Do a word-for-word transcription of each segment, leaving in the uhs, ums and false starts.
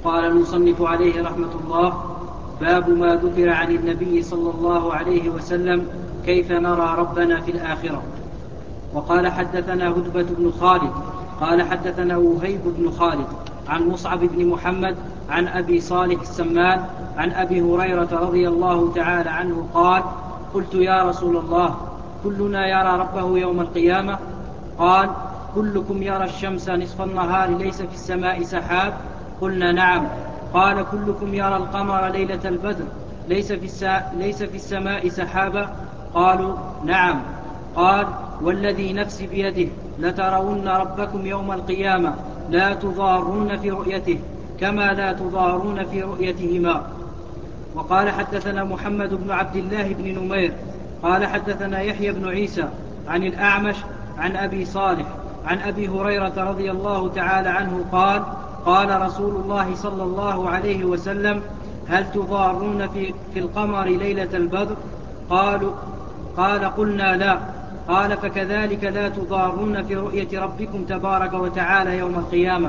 قال المصنف عليه رحمة الله: باب ما ذكر عن النبي صلى الله عليه وسلم كيف نرى ربنا في الآخرة. وقال حدثنا هدبة بن خالد قال حدثنا وهيب بن خالد عن مصعب بن محمد عن أبي صالح السمان عن أبي هريرة رضي الله تعالى عنه قال: قلت يا رسول الله، كلنا يرى ربه يوم القيامة؟ قال: كلكم يرى الشمس نصف النهار ليس في السماء سحاب؟ قلنا نعم. قال: كلكم يرى القمر ليلة البدر ليس في, السا... ليس في السماء سحابة؟ قالوا نعم. قال: والذي نفسي بيده لترون ربكم يوم القيامة لا تضارون في رؤيته كما لا تضارون في رؤيتهما. وقال حدثنا محمد بن عبد الله بن نمير قال حدثنا يحيى بن عيسى عن الأعمش عن أبي صالح عن أبي هريرة رضي الله تعالى عنه قال: قال رسول الله صلى الله عليه وسلم: هل تضارون في, في القمر ليلة البدر؟ قالوا قال: قلنا لا. قال: فكذلك لا تضارون في رؤية ربكم تبارك وتعالى يوم القيامة.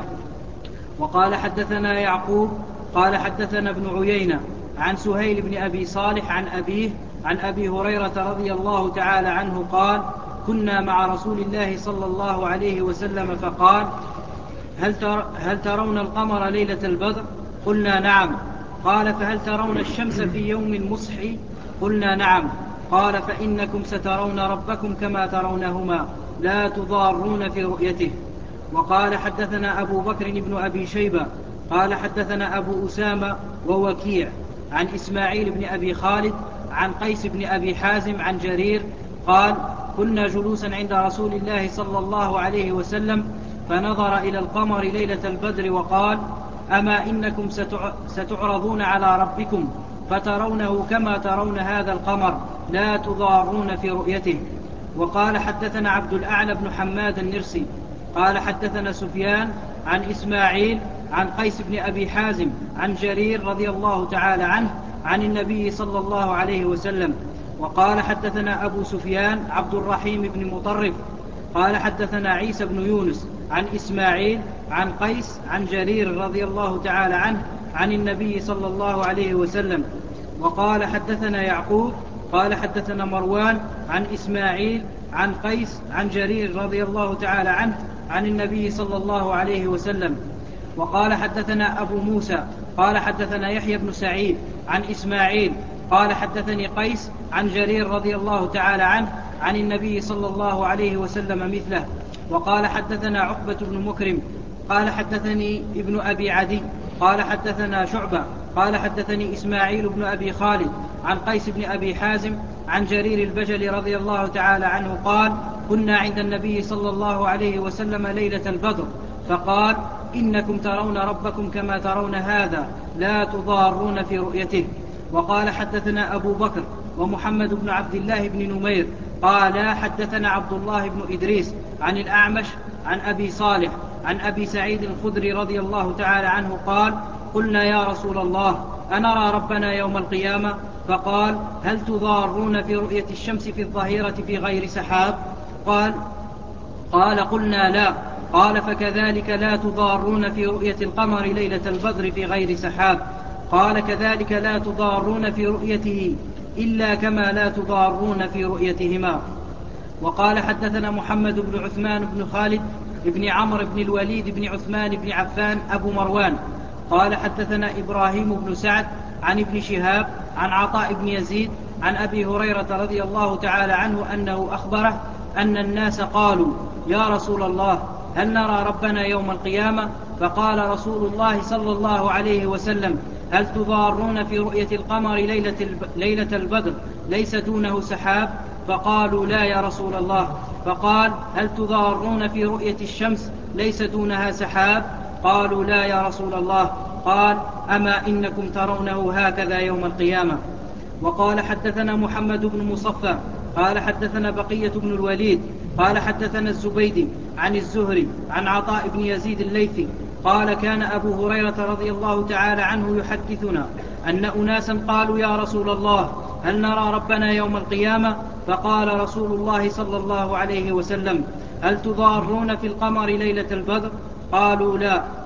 وقال حدثنا يعقوب قال حدثنا ابن عيينة عن سهيل بن أبي صالح عن أبيه عن أبي هريرة رضي الله تعالى عنه قال: كنا مع رسول الله صلى الله عليه وسلم فقال: هل, تر هل ترون القمر ليلة البدر؟ قلنا نعم. قال: فهل ترون الشمس في يوم مصحي؟ قلنا نعم. قال: فإنكم سترون ربكم كما ترونهما لا تضارون في رؤيته. وقال حدثنا أبو بكر بن أبي شيبة قال حدثنا أبو أسامة ووكيع عن إسماعيل بن أبي خالد عن قيس بن أبي حازم عن جرير قال: كنا جلوسا عند رسول الله صلى الله عليه وسلم فنظر إلى القمر ليلة البدر وقال: أما إنكم ستعرضون على ربكم فترونه كما ترون هذا القمر لا تضارون في رؤيته. وقال حدثنا عبد الأعلى بن حماد النرسي قال حدثنا سفيان عن إسماعيل عن قيس بن أبي حازم عن جرير رضي الله تعالى عنه عن النبي صلى الله عليه وسلم. وقال حدثنا أبو سفيان عبد الرحيم بن مطرف قال حدثنا عيسى بن يونس عن إسماعيل عن قيس عن جرير رضي الله تعالى عنه عن النبي صلى الله عليه وسلم. وقال حدثنا يعقوب قال حدثنا مروان عن إسماعيل عن قيس عن جرير رضي الله تعالى عنه عن النبي صلى الله عليه وسلم. وقال حدثنا أبو موسى قال حدثنا يحيى بن سعيد عن إسماعيل قال حدثني قيس عن جرير رضي الله تعالى عنه عن النبي صلى الله عليه وسلم مثله. وقال حدثنا عقبة بن مكرم قال حدثني ابن أبي عدي قال حدثنا شعبة قال حدثني إسماعيل بن أبي خالد عن قيس بن أبي حازم عن جرير البجلي رضي الله تعالى عنه قال: كنا عند النبي صلى الله عليه وسلم ليلة البدر فقال: إنكم ترون ربكم كما ترون هذا لا تضارون في رؤيته. وقال حدثنا أبو بكر ومحمد بن عبد الله بن نمير قال حدثنا عبد الله بن إدريس عن الأعمش عن أبي صالح عن أبي سعيد الخدري رضي الله تعالى عنه قال: قلنا يا رسول الله، أنرى ربنا يوم القيامة؟ فقال: هل تضارون في رؤية الشمس في الظهيرة في غير سحاب؟ قال قال قلنا لا. قال: فكذلك لا تضارون في رؤية القمر ليلة البدر في غير سحاب. قال: كذلك لا تضارون في رؤيته إلا كما لا تضارون في رؤيتهما. وقال حدثنا محمد بن عثمان بن خالد بن عمرو بن الوليد بن عثمان بن عفان أبو مروان قال حدثنا إبراهيم بن سعد عن ابن شهاب عن عطاء بن يزيد عن أبي هريرة رضي الله تعالى عنه أنه أخبره أن الناس قالوا: يا رسول الله، هل نرى ربنا يوم القيامة؟ فقال رسول الله صلى الله عليه وسلم: هل تضارون في رؤية القمر ليلة, الب... ليلة البدر ليس دونه سحاب؟ فقالوا: لا يا رسول الله. فقال: هل تضارون في رؤية الشمس ليس دونها سحاب؟ قالوا: لا يا رسول الله. قال: أما إنكم ترونه هكذا يوم القيامة. وقال حدثنا محمد بن مصفى قال حدثنا بقية بن الوليد قال حدثنا الزبيدي عن الزهري عن عطاء بن يزيد الليثي قال: كان أبو هريرة رضي الله تعالى عنه يحدثنا أن أناسا قالوا: يا رسول الله، هل نرى ربنا يوم القيامة؟ فقال رسول الله صلى الله عليه وسلم: هل تضارون في القمر ليلة البدر؟ قالوا: لا.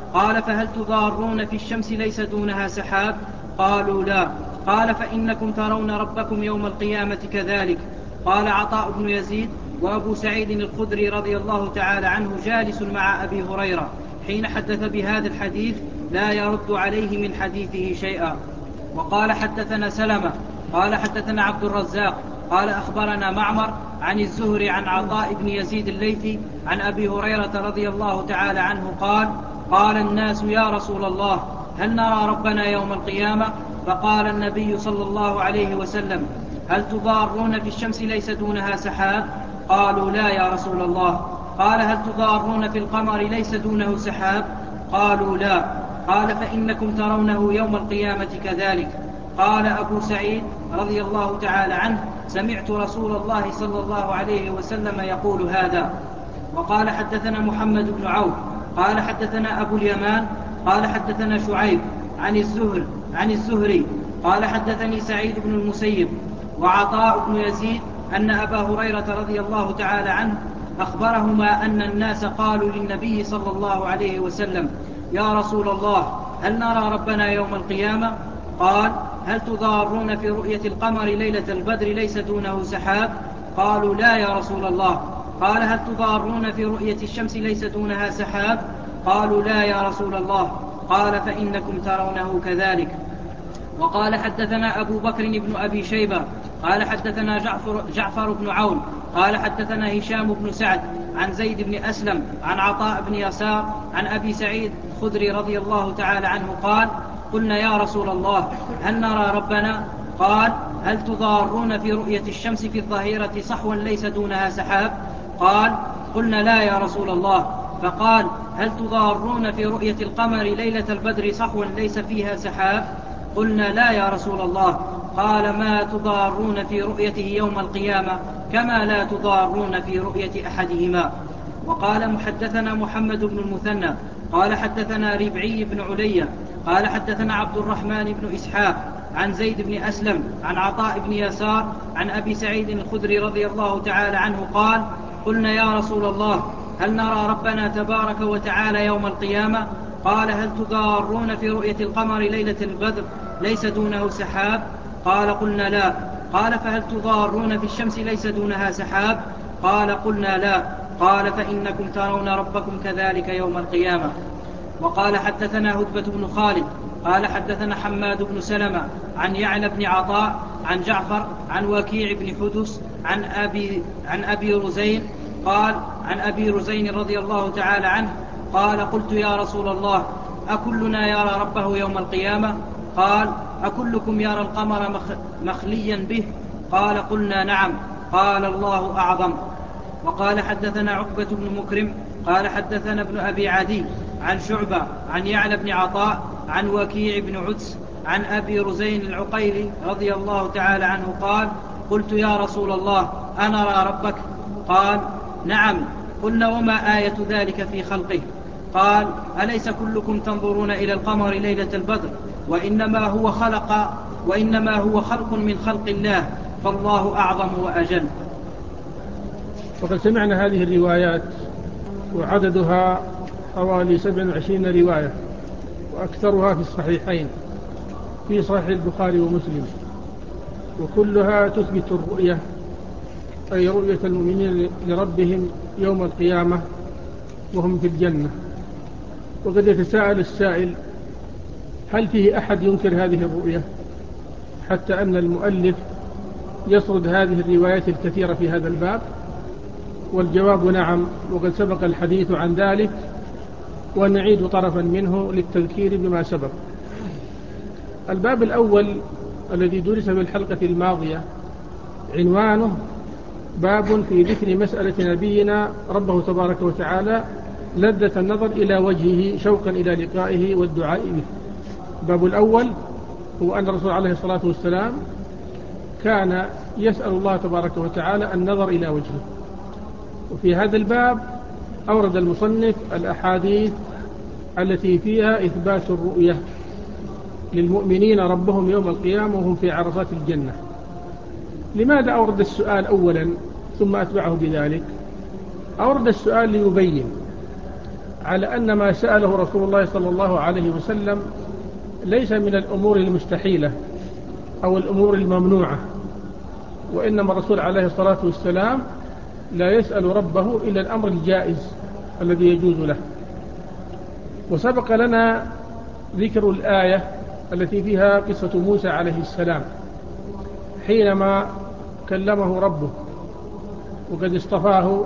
قال فهل تضارون في الشمس ليس دونها سحاب؟ قالوا لا. قال فإنكم ترون ربكم يوم القيامة كذلك. قال عطاء بن يزيد: وأبو سعيد الخدري رضي الله تعالى عنه جالس مع أبي هريرة حين حدث بهذا الحديث لا يرد عليه من حديثه شيئا. وقال حدثنا سلمة قال حدثنا عبد الرزاق قال أخبرنا معمر عن الزهري عن عطاء بن يزيد الليثي عن أبي هريرة رضي الله تعالى عنه قال: قال الناس: يا رسول الله، هل نرى ربنا يوم القيامة؟ فقال النبي صلى الله عليه وسلم: هل تضارون في الشمس ليس دونها سحاب؟ قالوا لا يا رسول الله. قال هل تضارون في القمر ليس دونه سحاب؟ قالوا لا. قال فإنكم ترونه يوم القيامة كذلك. قال أبو سعيد رضي الله تعالى عنه: سمعت رسول الله صلى الله عليه وسلم يقول هذا. وقال حدثنا محمد بن عوف قال حدثنا أبو اليمان قال حدثنا شعيب عن الزهر عن الزهري قال حدثني سعيد بن المسيب وعطاء بن يزيد أن أبا هريرة رضي الله تعالى عنه أخبرهما أن الناس قالوا للنبي صلى الله عليه وسلم: يا رسول الله، هل نرى ربنا يوم القيامة؟ قال: هل تضارون في رؤية القمر ليلة البدر ليس دونه سحاب؟ قالوا لا يا رسول الله. قال: هل تضارون في رؤية الشمس ليس دونها سحاب؟ قالوا لا يا رسول الله. قال: فإنكم ترونه كذلك. وقال حدثنا أبو بكر بن أبي شيبة قال حدثنا جعفر, جعفر بن عون قال حدثنا هشام بن سعد عن زيد بن أسلم عن عطاء بن يسار عن أبي سعيد الخدري رضي الله تعالى عنه قال: قلنا يا رسول الله، هل نرى ربنا؟ قال: هل تضارون في رؤية الشمس في الظهيرة صحوا ليس دونها سحاب؟ قال: قلنا لا يا رسول الله. فقال: هل تضارون في رؤية القمر ليلة البدر صحوا ليس فيها سحاب؟ قلنا لا يا رسول الله. قال: ما تضارون في رؤيته يوم القيامة كما لا تضارون في رؤية أحدهما. وقال محدثنا محمد بن المثنى قال حدثنا ربعي بن عليا قال حدثنا عبد الرحمن بن إسحاق عن زيد بن أسلم عن عطاء بن يسار عن أبي سعيد الخدري رضي الله تعالى عنه قال: قلنا يا رسول الله، هل نرى ربنا تبارك وتعالى يوم القيامة؟ قال: هل تضارون في رؤية القمر ليلة البدر ليس دونه سحاب؟ قال: قلنا لا. قال: فهل تضارون في الشمس ليس دونها سحاب؟ قال: قلنا لا. قال: فإنكم ترون ربكم كذلك يوم القيامة. وقال حدثنا هدبة بن خالد قال حدثنا حماد بن سلمة عن يعلى بن عطاء عن جعفر عن وكيع بن حدث عن أبي, عن أبي رزين قال: عن أبي رزين رضي الله تعالى عنه قال: قلت يا رسول الله، أكلنا يرى ربه يوم القيامة؟ قال: أكلكم يرى القمر مخليا به؟ قال: قلنا نعم. قال: الله أعظم. وقال حدثنا عقبة بن مكرم قال حدثنا ابن أبي عدي عن شعبة عن يعلى بن عطاء عن وكيع بن عدس عن أبي رزين العقيلي رضي الله تعالى عنه قال: قلت يا رسول الله، أنرى ربك؟ قال: نعم. قلنا: وما آية ذلك في خلقه؟ قال: أليس كلكم تنظرون إلى القمر ليلة البدر وإنما هو خلق وإنما هو خلق من خلق الله، فالله أعظم وأجل. وقد سمعنا هذه الروايات وعددها حوالي سبع وعشرين رواية، وأكثرها في الصحيحين في صحيح البخاري ومسلم، وكلها تثبت الرؤية، أي رؤية المؤمنين لربهم يوم القيامة وهم في الجنة. وقد يتساءل السائل: هل فيه أحد ينكر هذه الرؤية؟ حتى أن المؤلف يسرد هذه الروايات الكثيرة في هذا الباب. والجواب نعم، وقد سبق الحديث عن ذلك، ونعيد طرفا منه للتذكير بما سبق. الباب الأول الذي درس في الحلقة الماضية عنوانه باب في ذكر مسألة نبينا ربه تبارك وتعالى لذة النظر إلى وجهه شوقا إلى لقائه والدعاء به. الباب الأول هو أن الرسول عليه الصلاة والسلام كان يسأل الله تبارك وتعالى النظر إلى وجهه. وفي هذا الباب أورد المصنف الأحاديث التي فيها إثبات الرؤية للمؤمنين ربهم يوم القيامة وهم في عرصات الجنة. لماذا أورد السؤال أولا ثم أتبعه بذلك؟ أورد السؤال ليبين على أن ما سأله رسول الله صلى الله عليه وسلم ليس من الأمور المستحيلة أو الأمور الممنوعة، وإنما الرسول عليه الصلاة والسلام لا يسأل ربه إلا الأمر الجائز الذي يجوز له. وسبق لنا ذكر الآية التي فيها قصة موسى عليه السلام حينما كلمه ربه وقد اصطفاه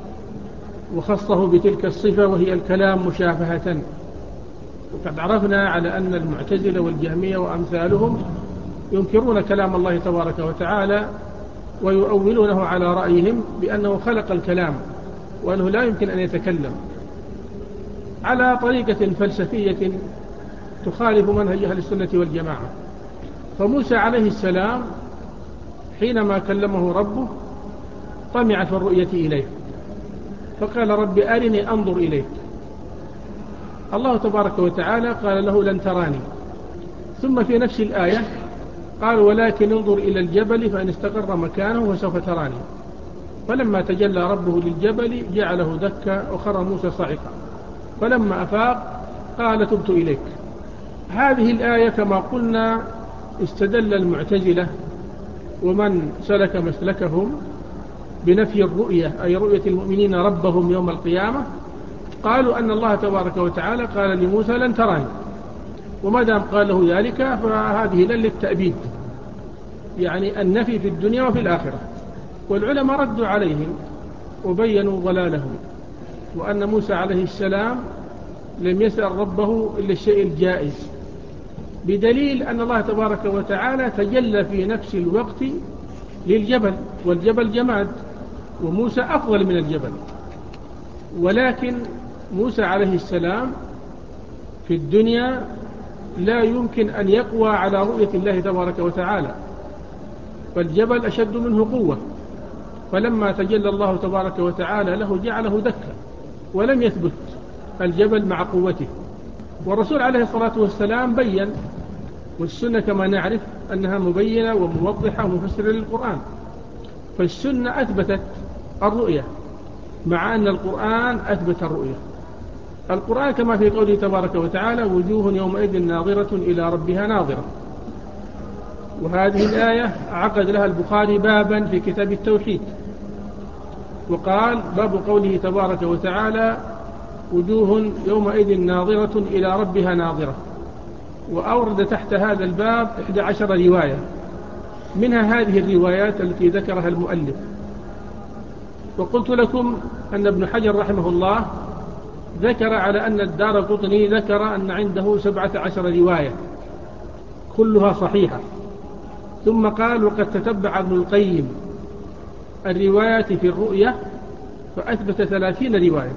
وخصه بتلك الصفة وهي الكلام مشافهة. وقد عرفنا على أن المعتزلة والجهمية وأمثالهم ينكرون كلام الله تبارك وتعالى ويؤولونه على رأيهم بأنه خلق الكلام وأنه لا يمكن أن يتكلم على طريقة فلسفية تخالف منهج أهل السنة والجماعة. فموسى عليه السلام حينما كلمه ربه طمع في الرؤية إليه فقال رب أرني أنظر إليك. الله تبارك وتعالى قال له لن تراني. ثم في نفس الآية قال ولكن انظر إلى الجبل فإن استقر مكانه فسوف تراني. فلما تجلى ربه للجبل جعله دكا وخر موسى صعقا فلما أفاق قال تبت إليك. هذه الآية كما قلنا استدل المعتزلة ومن سلك مسلكهم بنفي الرؤية أي رؤية المؤمنين ربهم يوم القيامة. قالوا أن الله تبارك وتعالى قال لموسى لن تراني، وما دام قال له ذلك فهذه لن للتأبيد، يعني النفي في الدنيا وفي الآخرة. والعلماء ردوا عليهم وبينوا ضلالهم، وأن موسى عليه السلام لم يسأل ربه إلا الشيء الجائز، بدليل أن الله تبارك وتعالى تجلى في نفس الوقت للجبل، والجبل جماد وموسى أفضل من الجبل. ولكن موسى عليه السلام في الدنيا لا يمكن أن يقوى على رؤية الله تبارك وتعالى، فالجبل أشد منه قوة. فلما تجلى الله تبارك وتعالى له جعله دكا ولم يثبت الجبل مع قوته. والرسول عليه الصلاة والسلام بيّن، والسنة كما نعرف أنها مبينة وموضحة ومفسرة للقرآن، فالسنة أثبتت الرؤية مع أن القرآن أثبت الرؤية. القرآن كما في قوله تبارك وتعالى وجوه يومئذ ناظرة إلى ربها ناظرة. وهذه الآية عقد لها البخاري بابا في كتاب التوحيد وقال باب قوله تبارك وتعالى وجوه يومئذ ناظرة إلى ربها ناظرة. وأورد تحت هذا الباب إحدى عشر رواية، منها هذه الروايات التي ذكرها المؤلف. وقلت لكم أن ابن حجر رحمه الله ذكر على أن الدارقطني ذكر أن عنده سبعة عشر رواية كلها صحيحة. ثم قال وقد تتبع ابن القيم الروايات في الرؤية فأثبت ثلاثين رواية.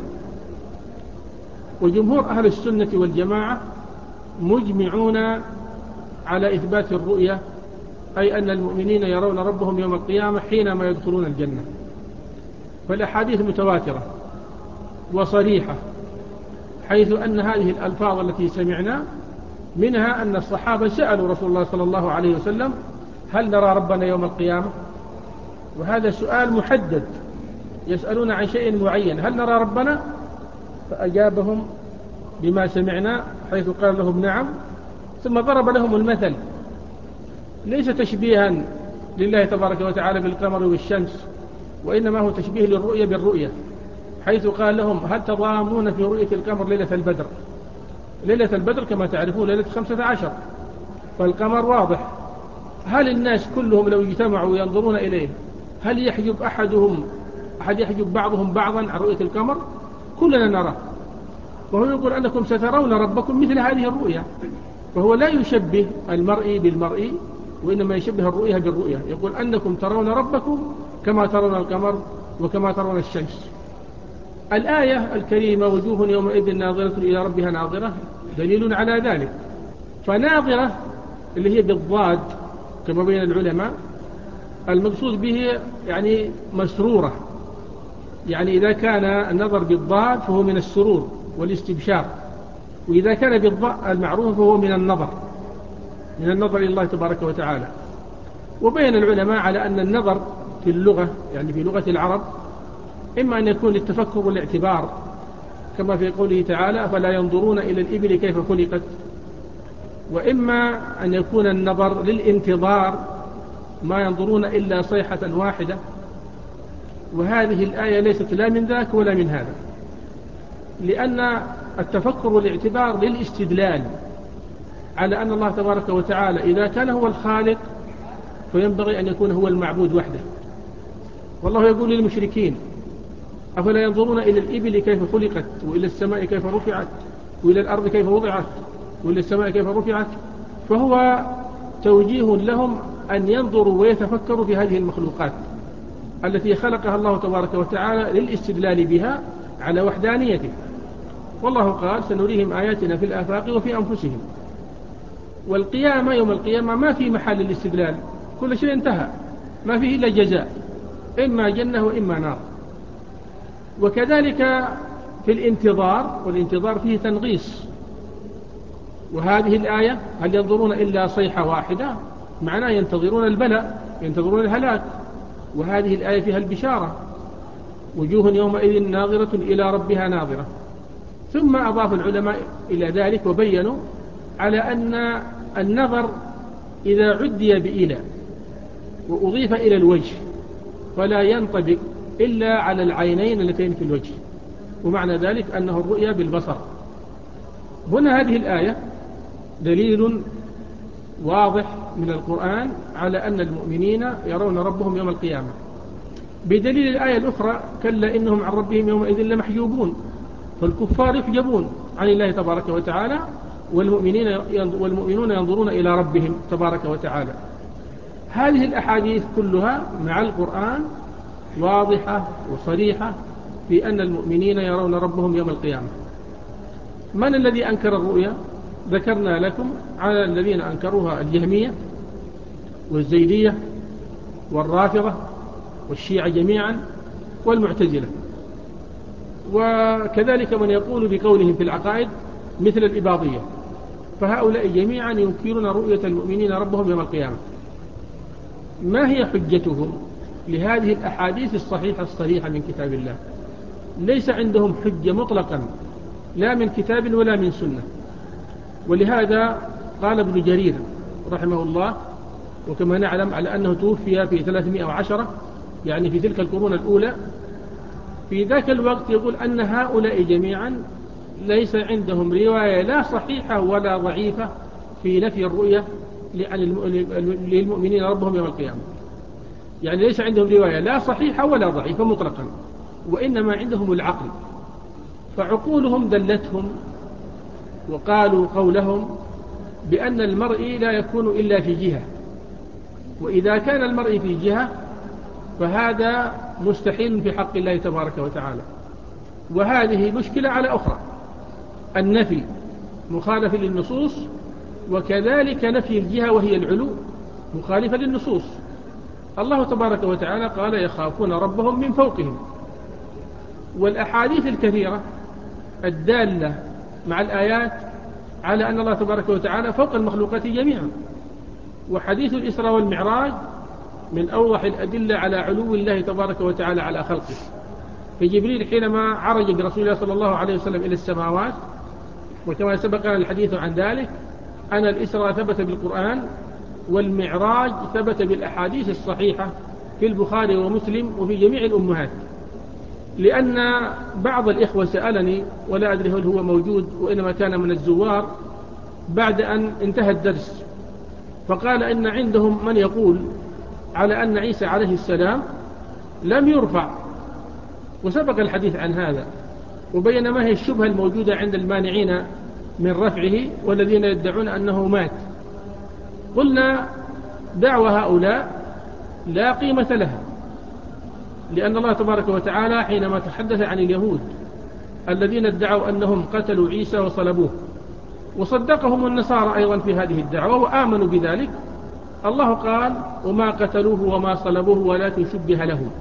وجمهور أهل السنة والجماعة مجمعون على إثبات الرؤية، أي أن المؤمنين يرون ربهم يوم القيامة حينما يدخلون الجنة. فالأحاديث متواترة وصريحة، حيث أن هذه الألفاظ التي سمعنا منها أن الصحابة سألوا رسول الله صلى الله عليه وسلم هل نرى ربنا يوم القيامة؟ وهذا سؤال محدد، يسألون عن شيء معين، هل نرى ربنا؟ فأجابهم بما سمعنا حيث قال لهم نعم، ثم ضرب لهم المثل ليس تشبيها لله تبارك وتعالى بالقمر والشمس، وإنما هو تشبيه للرؤية بالرؤية، حيث قال لهم هل تضامون في رؤية القمر ليلة البدر؟ ليلة البدر كما تعرفون ليلة خمسة عشر، فالقمر واضح. هل الناس كلهم لو اجتمعوا ينظرون إليه هل يحجب أحدهم أحد يحجب بعضهم بعضا عن رؤية القمر؟ كلنا نراه. وهو يقول أنكم سترون ربكم مثل هذه الرؤية، فهو لا يشبه المرئي بالمرئي، وإنما يشبه الرؤية بالرؤية. يقول أنكم ترون ربكم كما ترون القمر وكما ترون الشمس. الآية الكريمة وجوه يومئذ ناظرة إلى ربها ناظرة دليل على ذلك. فناظرة اللي هي بالضاد كما بين العلماء المقصود به يعني مسرورة، يعني إذا كان النظر بالضاد فهو من السرور والاستبشار، وإذا كان بالضاء المعروف فهو من النظر من النظر إلى الله تبارك وتعالى. وبين العلماء على أن النظر في اللغة يعني في لغة العرب إما أن يكون للتفكر والاعتبار، كما في قوله تعالى فلا ينظرون إلى الإبل كيف خلقت. وإما أن يكون النظر للانتظار ما ينظرون إلا صيحة واحدة، وهذه الآية ليست لا من ذاك ولا من هذا، لأن التفكر والاعتبار للاستدلال على أن الله تبارك وتعالى إذا كان هو الخالق فينبغي أن يكون هو المعبود وحده. والله يقول للمشركين أفلا ينظرون إلى الإبل كيف خلقت وإلى السماء كيف رفعت وإلى الأرض كيف وضعت وإلى السماء كيف رفعت، فهو توجيه لهم أن ينظروا ويتفكروا في هذه المخلوقات التي خلقها الله تبارك وتعالى للاستدلال بها على وحدانيته. والله قال سنريهم آياتنا في الآفاق وفي أنفسهم. والقيامة يوم القيامة ما في محل الاستدلال، كل شيء انتهى، ما فيه إلا جزاء، إما جنة وإما نار. وكذلك في الانتظار، والانتظار فيه تنغيص. وهذه الآية هل ينظرون إلا صيحة واحدة، معناه ينتظرون البلاء، ينتظرون الهلاك. وهذه الآية فيها البشارة وجوه يومئذ ناظرة إلى ربها ناظرة. ثم أضاف العلماء إلى ذلك وبينوا على أن النظر إذا عدي بإلى وأضيف إلى الوجه فلا ينطبق إلا على العينين اللتين في الوجه، ومعنى ذلك أنه الرؤيا بالبصر. هنا هذه الآية دليل واضح من القرآن على أن المؤمنين يرون ربهم يوم القيامة، بدليل الآية الأخرى كلا إنهم عن ربهم يومئذ لمحجوبون. فالكفار يحجبون عن الله تبارك وتعالى، والمؤمنين والمؤمنون ينظرون إلى ربهم تبارك وتعالى. هذه الأحاديث كلها مع القرآن واضحة وصريحة في أن المؤمنين يرون ربهم يوم القيامة. من الذي أنكر الرؤيا؟ ذكرنا لكم على الذين أنكروها الجهمية والزيدية والرافضة والشيعة جميعا والمعتزلة، وكذلك من يقول بقولهم في العقائد مثل الإباضية. فهؤلاء جميعا ينكرون رؤية المؤمنين ربهم يوم القيامة. ما هي حجتهم لهذه الأحاديث الصحيحة الصريحة من كتاب الله؟ ليس عندهم حجة مطلقا لا من كتاب ولا من سنة. ولهذا قال ابن جرير رحمه الله، وكما نعلم على أنه توفي في ثلاثمائة وعشرة يعني في تلك القرون الأولى، في ذاك الوقت يقول أن هؤلاء جميعا ليس عندهم رواية لا صحيحة ولا ضعيفة في نفي الرؤية للمؤمنين ربهم يوم القيامة. يعني ليس عندهم رواية لا صحيحة ولا ضعيفة مطلقا، وإنما عندهم العقل. فعقولهم دلتهم وقالوا قولهم بأن المرء لا يكون إلا في جهة، وإذا كان المرء في جهة فهذا مستحيل في حق الله تبارك وتعالى. وهذه مشكلة على أخرى، النفي مخالف للنصوص، وكذلك نفي الجهة وهي العلو مخالفة للنصوص. الله تبارك وتعالى قال يخافون ربهم من فوقهم، والأحاديث الكثيرة الدالة مع الآيات على أن الله تبارك وتعالى فوق المخلوقات جميعا. وحديث الإسراء والمعراج من أوضح الأدلة على علو الله تبارك وتعالى على خلقه. فجبريل حينما عرج برسول الله صلى الله عليه وسلم إلى السماوات، وكما سبقنا الحديث عن ذلك أن الإسراء ثبت بالقرآن، والمعراج ثبت بالأحاديث الصحيحة في البخاري ومسلم وفي جميع الأمهات. لأن بعض الإخوة سألني ولا أدري هل هو موجود وإنما كان من الزوار بعد أن انتهى الدرس، فقال إن عندهم من يقول على أن عيسى عليه السلام لم يرفع، وسبق الحديث عن هذا وبين ما هي الشبهة الموجودة عند المانعين من رفعه والذين يدعون أنه مات. قلنا دعوى هؤلاء لا قيمة لها، لأن الله تبارك وتعالى حينما تحدث عن اليهود الذين ادعوا أنهم قتلوا عيسى وصلبوه، وصدقهم النصارى أيضا في هذه الدعوة وآمنوا بذلك، الله قال وما قتلوه وما صلبوه ولكن شبه لهم.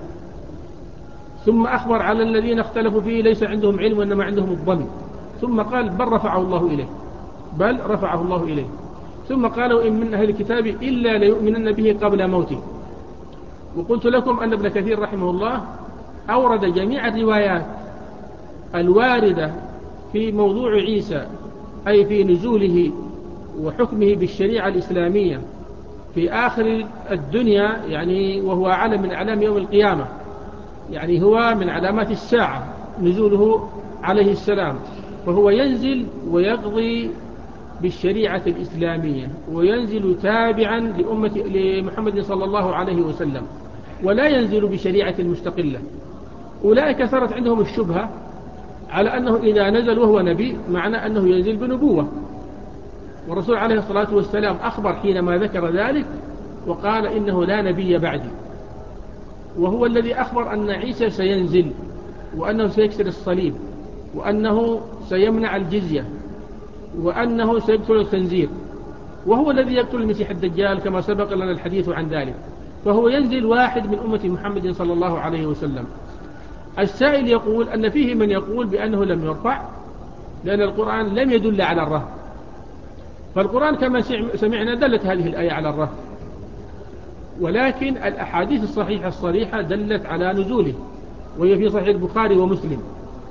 ثم أخبر على الذين اختلفوا فيه ليس عندهم علم وإنما عندهم الظن، ثم قال بل رفعه الله إليه، بل رفعه الله إليه. ثم قالوا إن من أهل الكتاب إلا ليؤمنن به قبل موته. وقلت لكم أن ابن كثير رحمه الله أورد جميع الروايات الواردة في موضوع عيسى، أي في نزوله وحكمه بالشريعة الإسلامية في آخر الدنيا، يعني وهو علم من أعلام يوم القيامة، يعني هو من علامات الساعة نزوله عليه السلام، فهو ينزل ويقضي بالشريعة الإسلامية، وينزل تابعا لأمة لمحمد صلى الله عليه وسلم، ولا ينزل بشريعة مستقلة. أولئك صارت عندهم الشبهة على أنه إذا نزل وهو نبي معنى أنه ينزل بنبوة، والرسول عليه الصلاة والسلام أخبر حينما ذكر ذلك وقال إنه لا نبي بعدي، وهو الذي أخبر أن عيسى سينزل، وأنه سيكسر الصليب، وأنه سيمنع الجزية، وأنه سيقتل الخنزير، وهو الذي يقتل المسيح الدجال كما سبق لنا الحديث عن ذلك. فهو ينزل واحد من أمة محمد صلى الله عليه وسلم. السائل يقول أن فيه من يقول بأنه لم يرفع لأن القرآن لم يدل على الرهب، فالقرآن كما سمعنا دلت هذه الآية على الرهب، ولكن الأحاديث الصحيحة الصريحة دلت على نزوله، وهي في صحيح البخاري ومسلم.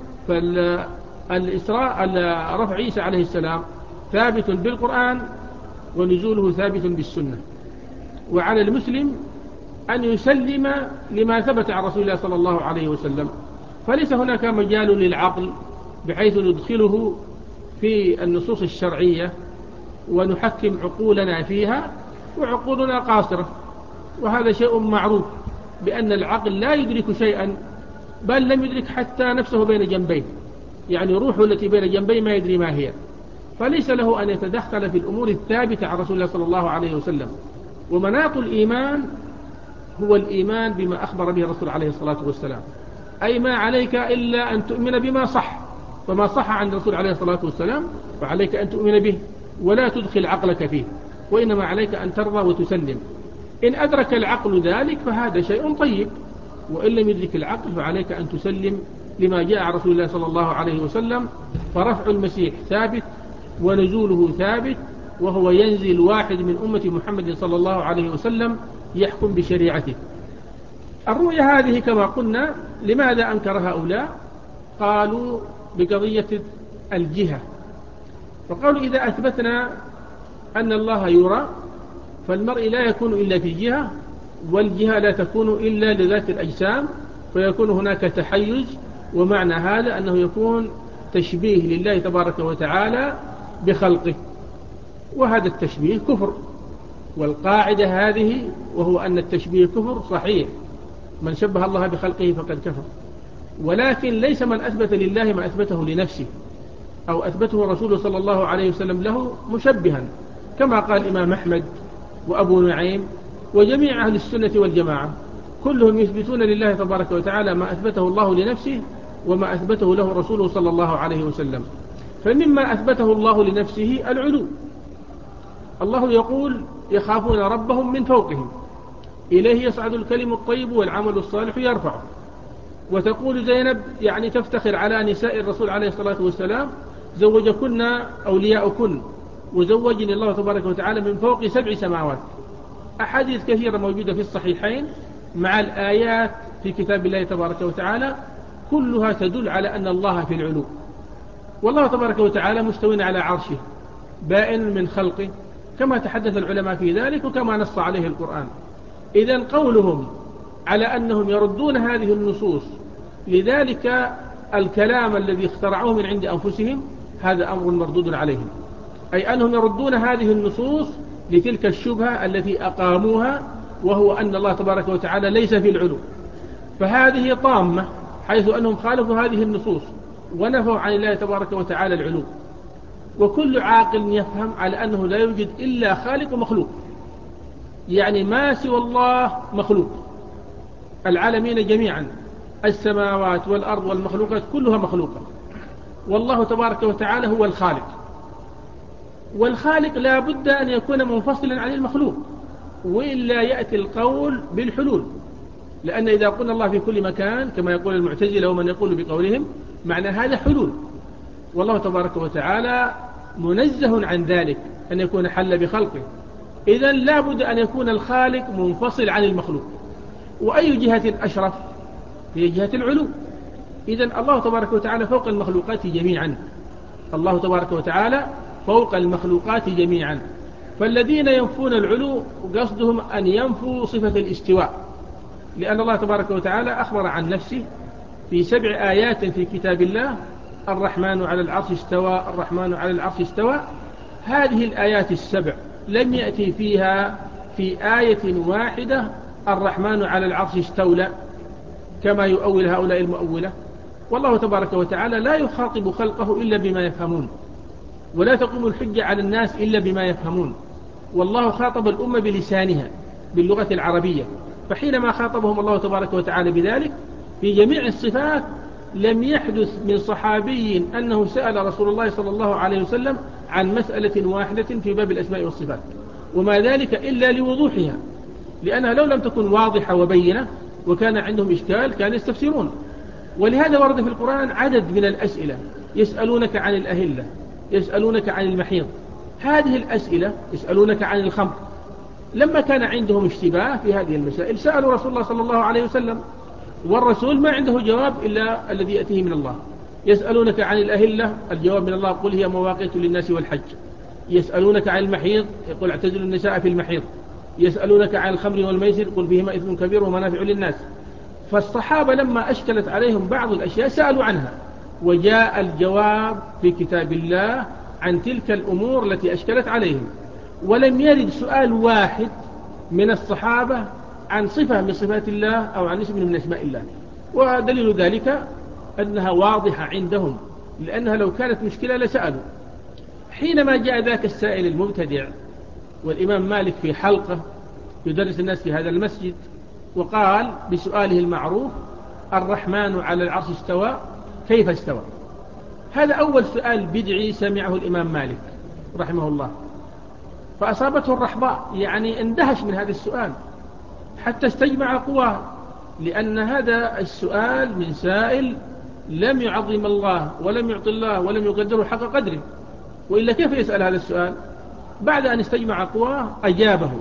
فالإسراء رفع عيسى عليه السلام ثابت بالقرآن، ونزوله ثابت بالسنة، وعلى المسلم أن يسلم لما ثبت عن رسول الله صلى الله عليه وسلم، فليس هناك مجال للعقل بحيث ندخله في النصوص الشرعية ونحكم عقولنا فيها، وعقولنا قاصرة، وهذا شيء معروف بأن العقل لا يدرك شيئا، بل لم يدرك حتى نفسه بين جنبيه، يعني روحه التي بين جنبيه ما يدري ما هي، فليس له أن يتدخل في الأمور الثابتة عن رسول الله صلى الله عليه وسلم. ومناط الإيمان هو الإيمان بما أخبر به الرسول عليه الصلاة والسلام، أي ما عليك إلا أن تؤمن بما صح، فما صح عن الرسول عليه الصلاة والسلام فعليك أن تؤمن به ولا تدخل عقلك فيه، وإنما عليك أن ترضى وتسلم. إن أدرك العقل ذلك فهذا شيء طيب، وإن لم يدرك العقل فعليك أن تسلم لما جاء عن رسول الله صلى الله عليه وسلم. فرفع المسيح ثابت، ونزوله ثابت، وهو ينزل واحد من أمة محمد صلى الله عليه وسلم يحكم بشريعته. الرؤية هذه كما قلنا لماذا أنكر هؤلاء؟ قالوا بقضية الجهة، فقالوا إذا أثبتنا أن الله يرى فالمرء لا يكون إلا في جهة، والجهة لا تكون إلا لذات الأجسام، فيكون هناك تحيز، ومعنى هذا أنه يكون تشبيه لله تبارك وتعالى بخلقه، وهذا التشبيه كفر. والقاعدة هذه وهو أن التشبيه كفر صحيح، من شبه الله بخلقه فقد كفر، ولكن ليس من أثبت لله ما أثبته لنفسه أو أثبته رسوله صلى الله عليه وسلم له مشبها، كما قال الإمام أحمد وأبو نعيم وجميع أهل السنة والجماعة، كلهم يثبتون لله تبارك وتعالى ما أثبته الله لنفسه وما أثبته له رسوله صلى الله عليه وسلم. فمما أثبته الله لنفسه العلو، الله يقول يخافون ربهم من فوقهم، إليه يصعد الكلم الطيب والعمل الصالح يرفعه. وتقول زينب يعني تفتخر على نساء الرسول عليه الصلاة والسلام زوجكن أولياؤكن، وزوجني الله تبارك وتعالى من فوق سبع سماوات. أحاديث كثيرة موجودة في الصحيحين مع الآيات في كتاب الله تبارك وتعالى كلها تدل على أن الله في العلو، والله تبارك وتعالى مستوٍ على عرشه بائن من خلقه، كما تحدث العلماء في ذلك وكما نص عليه القرآن. إذن قولهم على أنهم يردون هذه النصوص لذلك الكلام الذي اخترعوه من عند أنفسهم هذا أمر مردود عليهم، أي أنهم يردون هذه النصوص لتلك الشبهة التي أقاموها، وهو أن الله تبارك وتعالى ليس في العلو. فهذه طامة، حيث أنهم خالفوا هذه النصوص ونفوا عن الله تبارك وتعالى العلو. وكل عاقل يفهم على أنه لا يوجد إلا خالق ومخلوق، يعني ما سوى الله مخلوق، العالمين جميعا السماوات والأرض والمخلوقات كلها مخلوقة، والله تبارك وتعالى هو الخالق. والخالق لا بد أن يكون منفصلا عن المخلوق، وإلا يأتي القول بالحلول، لأن إذا قلنا الله في كل مكان كما يقول المعتزلة ومن يقول بقولهم معنى هذا حلول، والله تبارك وتعالى منزه عن ذلك أن يكون حل بخلقه. إذن لا بد أن يكون الخالق منفصل عن المخلوق. وأي جهة أشرف؟ هي جهة العلو. إذن الله تبارك وتعالى فوق المخلوقات جميعا، الله تبارك وتعالى فوق المخلوقات جميعا. فالذين ينفون العلو قصدهم أن ينفوا صفة الاستواء، لأن الله تبارك وتعالى أخبر عن نفسه في سبع آيات في كتاب الله: الرحمن على العرش استوى، الرحمن على العرش استوى. هذه الآيات السبع لم يأتي فيها في آية واحدة الرحمن على العرش استولى كما يؤول هؤلاء المؤولة. والله تبارك وتعالى لا يخاطب خلقه إلا بما يفهمون، ولا تقوم الحجة على الناس إلا بما يفهمون. والله خاطب الأمة بلسانها باللغة العربية، فحينما خاطبهم الله تبارك وتعالى بذلك في جميع الصفات لم يحدث من صحابي أنه سأل رسول الله صلى الله عليه وسلم عن مسألة واحدة في باب الأسماء والصفات، وما ذلك إلا لوضوحها، لأنها لو لم تكن واضحة وبينة وكان عندهم إشكال كانوا يستفسرون. ولهذا ورد في القرآن عدد من الأسئلة: يسألونك عن الأهلة، يسألونك عن المحيض. هذه الأسئلة، يسألونك عن الخمر، لما كان عندهم اشتباه في هذه المسائل سألوا رسول الله صلى الله عليه وسلم، والرسول ما عنده جواب إلا الذي يأتيه من الله. يسألونك عن الأهلة، الجواب من الله: قل هي مواقيت للناس والحج. يسألونك عن المحيض، يقول اعتزلوا النساء في المحيض. يسألونك عن الخمر والميسر، قل فيهما إثم كبير ومنافع للناس. فالصحابة لما أشكلت عليهم بعض الأشياء سألوا عنها، وجاء الجواب في كتاب الله عن تلك الأمور التي أشكلت عليهم. ولم يرد سؤال واحد من الصحابة عن صفة من صفات الله أو عن اسم من اسماء الله، ودليل ذلك أنها واضحة عندهم، لأنها لو كانت مشكلة لسألوا. حينما جاء ذاك السائل المبتدع والإمام مالك في حلقة يدرس الناس في هذا المسجد، وقال بسؤاله المعروف: الرحمن على العرش استوى، كيف استوى؟ هذا أول سؤال بدعي سمعه الإمام مالك رحمه الله، فأصابته الرحباء، يعني اندهش من هذا السؤال حتى استجمع قواه، لأن هذا السؤال من سائل لم يعظم الله ولم يعطي الله ولم يقدره حق قدره، وإلا كيف يسأل هذا السؤال؟ بعد أن استجمع قواه أجابه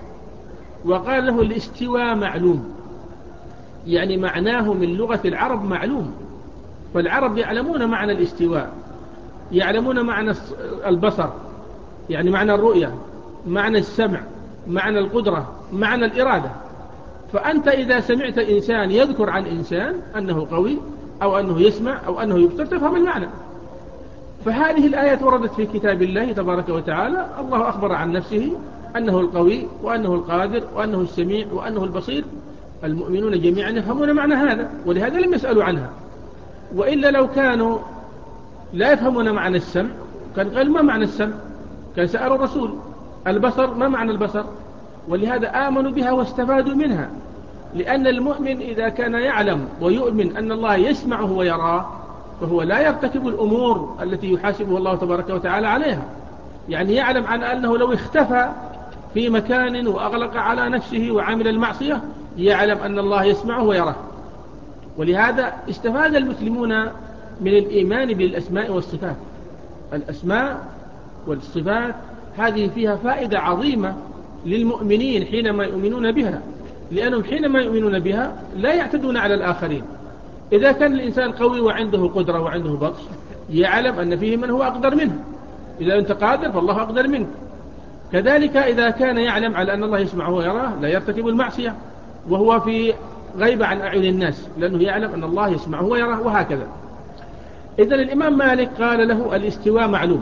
وقال له: الاستواء معلوم، يعني معناه من لغة العرب معلوم، فالعرب يعلمون معنى الاستواء، يعلمون معنى البصر، يعني معنى الرؤية، معنى السمع، معنى القدرة، معنى الإرادة. فأنت إذا سمعت إنسان يذكر عن إنسان أنه قوي أو أنه يسمع أو أنه يبصر تفهم المعنى. فهذه الآيات وردت في كتاب الله تبارك وتعالى، الله أخبر عن نفسه أنه القوي وأنه القادر وأنه السميع وأنه البصير. المؤمنون جميعا يفهمون معنى هذا، ولهذا لم يسألوا عنها. وإلا لو كانوا لا يفهمون معنى السمع كان قال: ما معنى السمع؟ كان سألوا الرسول. البصر، ما معنى البصر؟ ولهذا آمنوا بها واستفادوا منها، لأن المؤمن إذا كان يعلم ويؤمن أن الله يسمعه ويراه فهو لا يرتكب الأمور التي يحاسبه الله تبارك وتعالى عليها. يعني يعلم عن أنه لو اختفى في مكان وأغلق على نفسه وعمل المعصية يعلم أن الله يسمعه ويراه. ولهذا استفاد المسلمون من الإيمان بالأسماء والصفات. الأسماء والصفات هذه فيها فائدة عظيمة للمؤمنين حينما يؤمنون بها، لأنهم حينما يؤمنون بها لا يعتدون على الآخرين. إذا كان الإنسان قوي وعنده قدرة وعنده بطش يعلم أن فيه من هو أقدر منه، إذا أنت قادر فالله أقدر منك. كذلك إذا كان يعلم على أن الله يسمعه ويراه لا يرتكب المعصية وهو في غيبة عن أعين الناس، لأنه يعلم أن الله يسمعه ويراه، وهكذا. إذن الإمام مالك قال له: الاستواء معلوم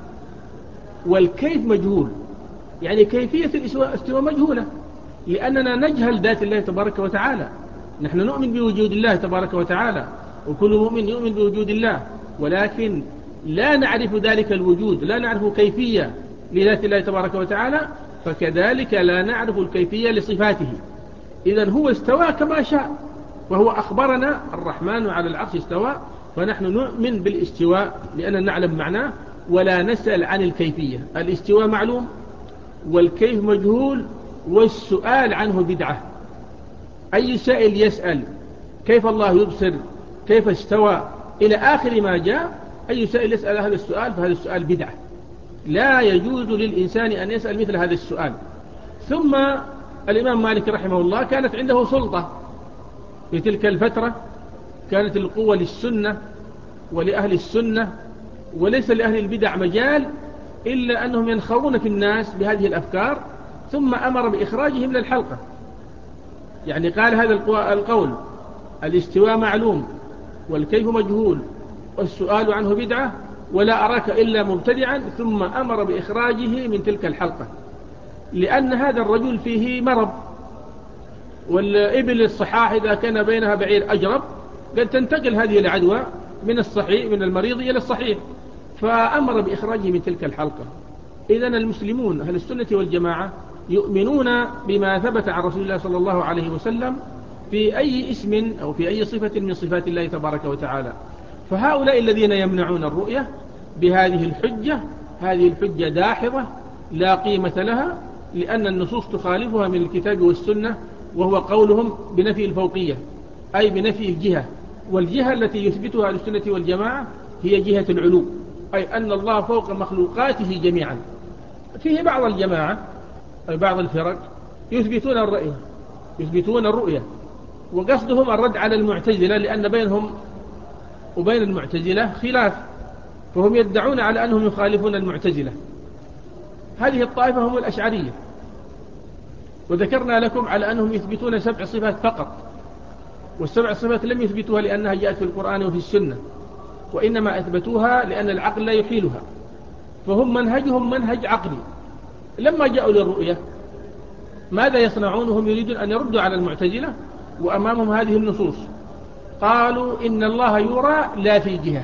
والكيف مجهول، يعني كيفية الاستواء مجهولة، لأننا نجهل ذات الله تبارك وتعالى. نحن نؤمن بوجود الله تبارك وتعالى، وكل مؤمن يؤمن بوجود الله، ولكن لا نعرف ذلك الوجود، لا نعرف كيفية لذات الله تبارك وتعالى، فكذلك لا نعرف الكيفية لصفاته. إذن هو استوى كما شاء، وهو أخبرنا الرحمن على العرش استوى، فنحن نؤمن بالاستواء لأننا نعلم معناه ولا نسأل عن الكيفية. الاستواء معلوم والكيف مجهول، والسؤال عنه بدعة. أي سائل يسأل كيف الله يبصر، كيف استوى، إلى آخر ما جاء، أي سائل يسأل هذا السؤال فهذا السؤال بدعة، لا يجوز للإنسان أن يسأل مثل هذا السؤال. ثم الإمام مالك رحمه الله كانت عنده سلطة في تلك الفترة، كانت القوة للسنة ولأهل السنة، وليس لأهل البدع مجال إلا أنهم ينخرون في الناس بهذه الأفكار، ثم أمر بإخراجهم من الحلقة. يعني قال هذا القول: الاستواء معلوم والكيف مجهول والسؤال عنه بدعة ولا أراك إلا مبتدعا، ثم أمر بإخراجه من تلك الحلقة، لأن هذا الرجل فيه مرض، والإبل الصحاح إذا كان بينها بعير أجرب قد تنتقل هذه العدوى من الصحيح من المريض إلى الصحيح، فأمر بإخراجه من تلك الحلقة. إذن المسلمون أهل السنة والجماعة يؤمنون بما ثبت عن رسول الله صلى الله عليه وسلم في أي اسم أو في أي صفة من صفات الله تبارك وتعالى. فهؤلاء الذين يمنعون الرؤية بهذه الحجة، هذه الحجة داحضة لا قيمة لها، لأن النصوص تخالفها من الكتاب والسنة، وهو قولهم بنفي الفوقية، أي بنفي الجهة. والجهة التي يثبتها أهل السنة والجماعة هي جهة العلو، أي أن الله فوق مخلوقاته جميعا. فيه بعض الجماعة أي بعض الفرق يثبتون الرؤية يثبتون الرؤية وقصدهم الرد على المعتزلة، لأن بينهم وبين المعتزلة خلاف، فهم يدعون على أنهم يخالفون المعتزلة. هذه الطائفة هم الأشعرية، وذكرنا لكم على أنهم يثبتون سبع صفات فقط، والسبع صفات لم يثبتوها لأنها جاءت في القرآن وفي السنة، وإنما أثبتوها لأن العقل لا يحيلها، فهم منهجهم منهج عقلي. لما جاءوا للرؤية ماذا يصنعون؟ هم يريدون أن يردوا على المعتزلة وأمامهم هذه النصوص. قالوا إن الله يرى لا في جهة،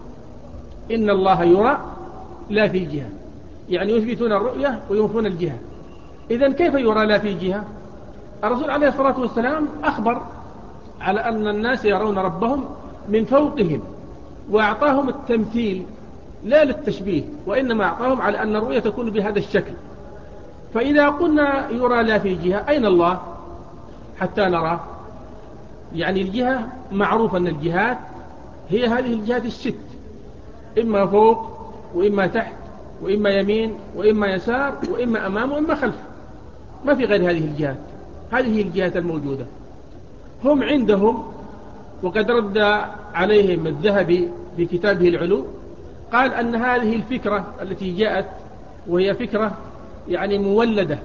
إن الله يرى لا في جهة، يعني يثبتون الرؤية وينفون الجهة. إذن كيف يرى لا في جهة؟ الرسول عليه الصلاة والسلام أخبر على أن الناس يرون ربهم من فوقهم، وأعطاهم التمثيل لا للتشبيه، وإنما أعطاهم على أن الرؤية تكون بهذا الشكل. فإذا قلنا يرى لا في جهة، أين الله حتى نراه؟ يعني الجهة معروف أن الجهات هي هذه الجهات الست، إما فوق وإما تحت وإما يمين وإما يسار وإما أمام وإما خلف، ما في غير هذه الجهات. هذه الجهات الموجودة. هم عندهم، وقد رد عليهم الذهبي في كتابه العلو، قال أن هذه الفكرة التي جاءت، وهي فكرة يعني مولدة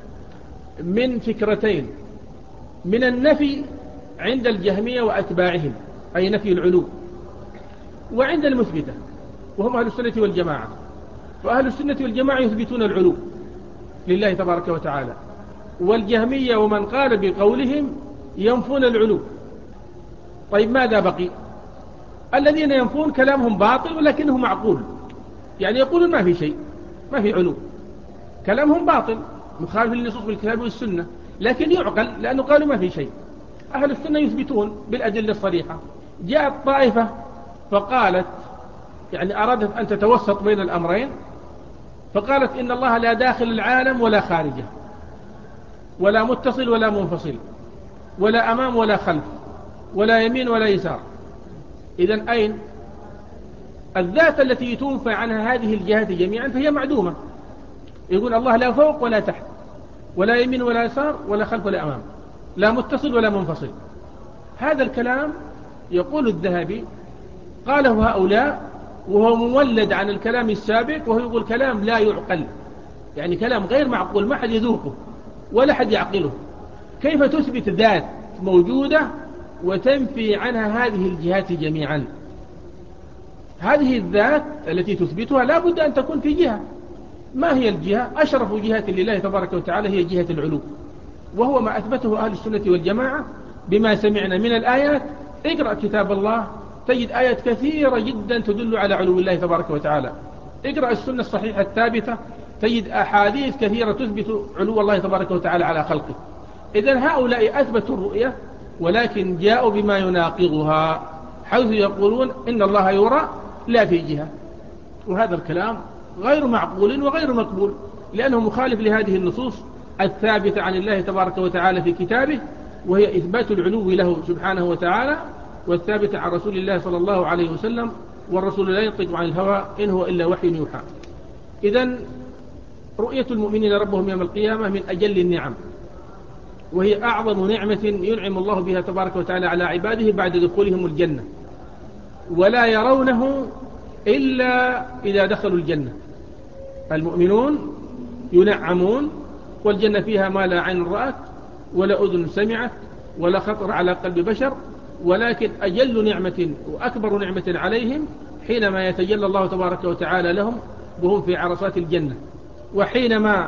من فكرتين: من النفي عند الجهمية وأتباعهم، أي نفي العلو، وعند المثبتة وهم أهل السنة والجماعة. فأهل السنة والجماعة يثبتون العلو لله تبارك وتعالى، والجهمية ومن قال بقولهم ينفون العلو. طيب ماذا بقي؟ الذين ينفون كلامهم باطل ولكنه معقول، يعني يقولون ما في شيء، ما في علو، كلامهم باطل مخالف للنصوص بالكتاب والسنة، لكن يعقل لأنه قالوا ما في شيء. أهل السنة يثبتون بالأدلة الصريحة. جاءت طائفة فقالت، يعني أرادت أن تتوسط بين الأمرين، فقالت إن الله لا داخل العالم ولا خارجه، ولا متصل ولا منفصل، ولا أمام ولا خلف، ولا يمين ولا يسار. إذن أين الذات التي تنفى عنها هذه الجهات جميعا؟ فهي معدومة. يقول الله لا فوق ولا تحت، ولا يمين ولا يسار، ولا خلف ولا أمام، لا متصل ولا منفصل. هذا الكلام يقول الذهبي قاله هؤلاء وهو مولد عن الكلام السابق، وهو يقول كلام لا يعقل، يعني كلام غير معقول، ما حد يذوقه ولا حد يعقله. كيف تثبت ذات موجودة وتنفي عنها هذه الجهات جميعا؟ هذه الذات التي تثبتها لا بد أن تكون في جهة. ما هي الجهة؟ أشرف جهة لله تبارك وتعالى هي جهة العلو، وهو ما أثبته أهل السنة والجماعة بما سمعنا من الآيات. اقرأ كتاب الله تجد آيات كثيرة جدا تدل على علو الله تبارك وتعالى. اقرأ السنة الصحيحة الثابتة تجد أحاديث كثيرة تثبت علو الله تبارك وتعالى على خلقه. إذن هؤلاء أثبتوا الرؤية، ولكن جاءوا بما يناقضها، حيث يقولون إن الله يرى لا في جهة، وهذا الكلام غير معقول وغير مقبول، لأنه مخالف لهذه النصوص الثابتة عن الله تبارك وتعالى في كتابه، وهي إثبات العلو له سبحانه وتعالى، والثابتة عن رسول الله صلى الله عليه وسلم، والرسول لا ينطق عن الهوى إن هو إلا وحي يوحى. إذن رؤية المؤمنين ربهم يوم القيامة من أجل النعم، وهي أعظم نعمة ينعم الله بها تبارك وتعالى على عباده بعد دخولهم الجنة، ولا يرونه إلا إذا دخلوا الجنة. المؤمنون ينعمون، والجنة فيها ما لا عين رأت ولا أذن سمعت ولا خطر على قلب بشر، ولكن أجل نعمة وأكبر نعمة عليهم حينما يتجلى الله تبارك وتعالى لهم وهم في عرصات الجنة، وحينما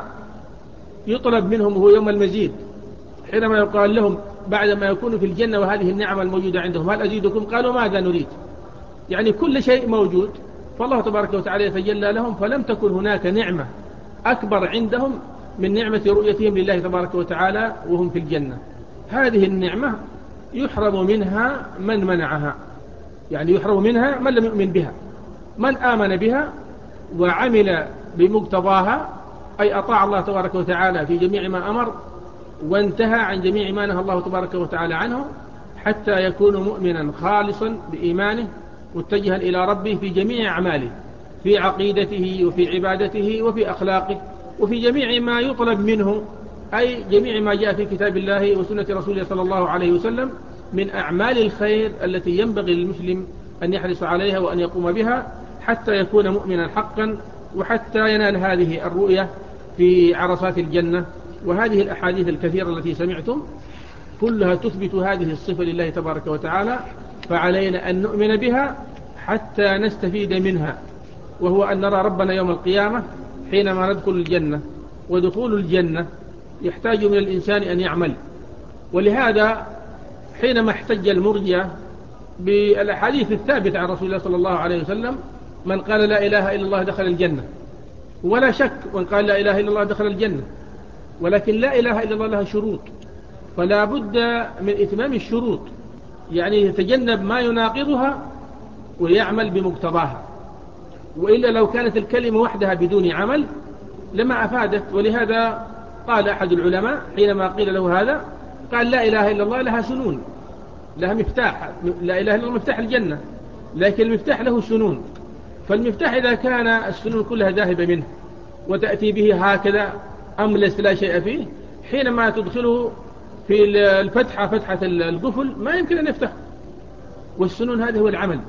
يطلب منهم هو يوم المزيد، حينما يقال لهم بعدما يكونوا في الجنة وهذه النعمة الموجودة عندهم: هل أزيدكم؟ قالوا ماذا نريد؟ يعني كل شيء موجود، فالله تبارك وتعالى يتجلى لهم، فلم تكن هناك نعمة أكبر عندهم من نعمة رؤيتهم لله تبارك وتعالى وهم في الجنة. هذه النعمة يحرم منها من منعها، يعني يحرم منها من لم يؤمن بها. من آمن بها وعمل بمقتضاها، أي أطاع الله تبارك وتعالى في جميع ما أمر وانتهى عن جميع ما نهى الله تبارك وتعالى عنه، حتى يكون مؤمنا خالصا بإيمانه متجها إلى ربه في جميع أعماله، في عقيدته وفي عبادته وفي أخلاقه وفي جميع ما يطلب منه، أي جميع ما جاء في كتاب الله وسنة رسوله صلى الله عليه وسلم من أعمال الخير التي ينبغي للمسلم أن يحرص عليها وأن يقوم بها حتى يكون مؤمنا حقا، وحتى ينال هذه الرؤية في عرصات الجنة. وهذه الأحاديث الكثيرة التي سمعتم كلها تثبت هذه الصفة لله تبارك وتعالى، فعلينا أن نؤمن بها حتى نستفيد منها، وهو أن نرى ربنا يوم القيامة حينما ندخل الجنة. ودخول الجنة يحتاج من الإنسان أن يعمل، ولهذا حينما احتج المرجئة بالأحاديث الثابتة عن رسول الله صلى الله عليه وسلم: من قال لا إله إلا الله دخل الجنة، ولا شك من قال لا إله إلا الله دخل الجنة، ولكن لا إله إلا الله لها شروط، فلا بد من إتمام الشروط، يعني يتجنب ما يناقضها ويعمل بمقتضاها، وإلا لو كانت الكلمة وحدها بدون عمل لما أفادت. ولهذا قال أحد العلماء حينما قيل له هذا، قال: لا إله إلا الله لها سنون، لها مفتاح، لا إله إلا الله مفتاح الجنة، لكن المفتاح له سنون، فالمفتاح إذا كان السنون كلها ذاهبة منه وتأتي به هكذا أملس لا شيء فيه، حينما تدخله في الفتحة فتحة القفل ما يمكن أن يفتح. والسنون هذا هو العمل،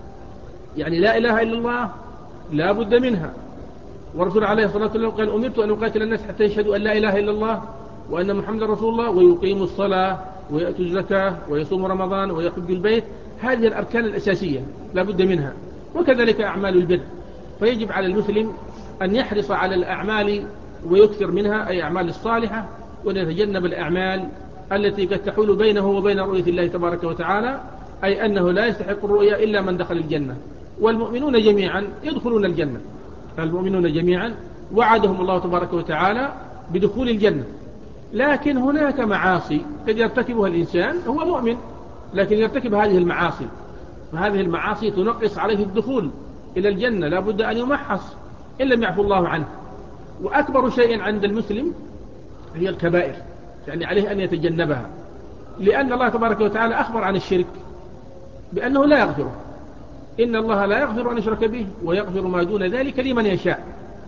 يعني لا إله إلا الله لا بد منها. ورسول عليه الصلاة والسلام قال: أمرت أن أقاتل الناس حتى يشهدوا أن لا إله إلا الله وأن محمد رسول الله ويقيموا الصلاة ويأتوا الزكاة ويصوموا رمضان ويحج البيت. هذه الأركان الأساسية لا بد منها، وكذلك أعمال البر. فيجب على المسلم أن يحرص على الأعمال ويكثر منها، أي أعمال الصالحة، ويتجنب الأعمال التي قد تحول بينه وبين رؤية الله تبارك وتعالى، أي أنه لا يستحق الرؤية إلا من دخل الجنة. والمؤمنون جميعا يدخلون الجنة، المؤمنون جميعا وعدهم الله تبارك وتعالى بدخول الجنة، لكن هناك معاصي قد يرتكبها الإنسان هو مؤمن لكن يرتكب هذه المعاصي، فهذه المعاصي تنقص عليه الدخول إلى الجنة، لا بد أن يمحص إن لم يعفو الله عنه. وأكبر شيء عند المسلم هي الكبائر، يعني عليه أن يتجنبها، لأن الله تبارك وتعالى أخبر عن الشرك بأنه لا يغفره، إن الله لا يغفر أن يشرك به ويغفر ما دون ذلك لمن يشاء.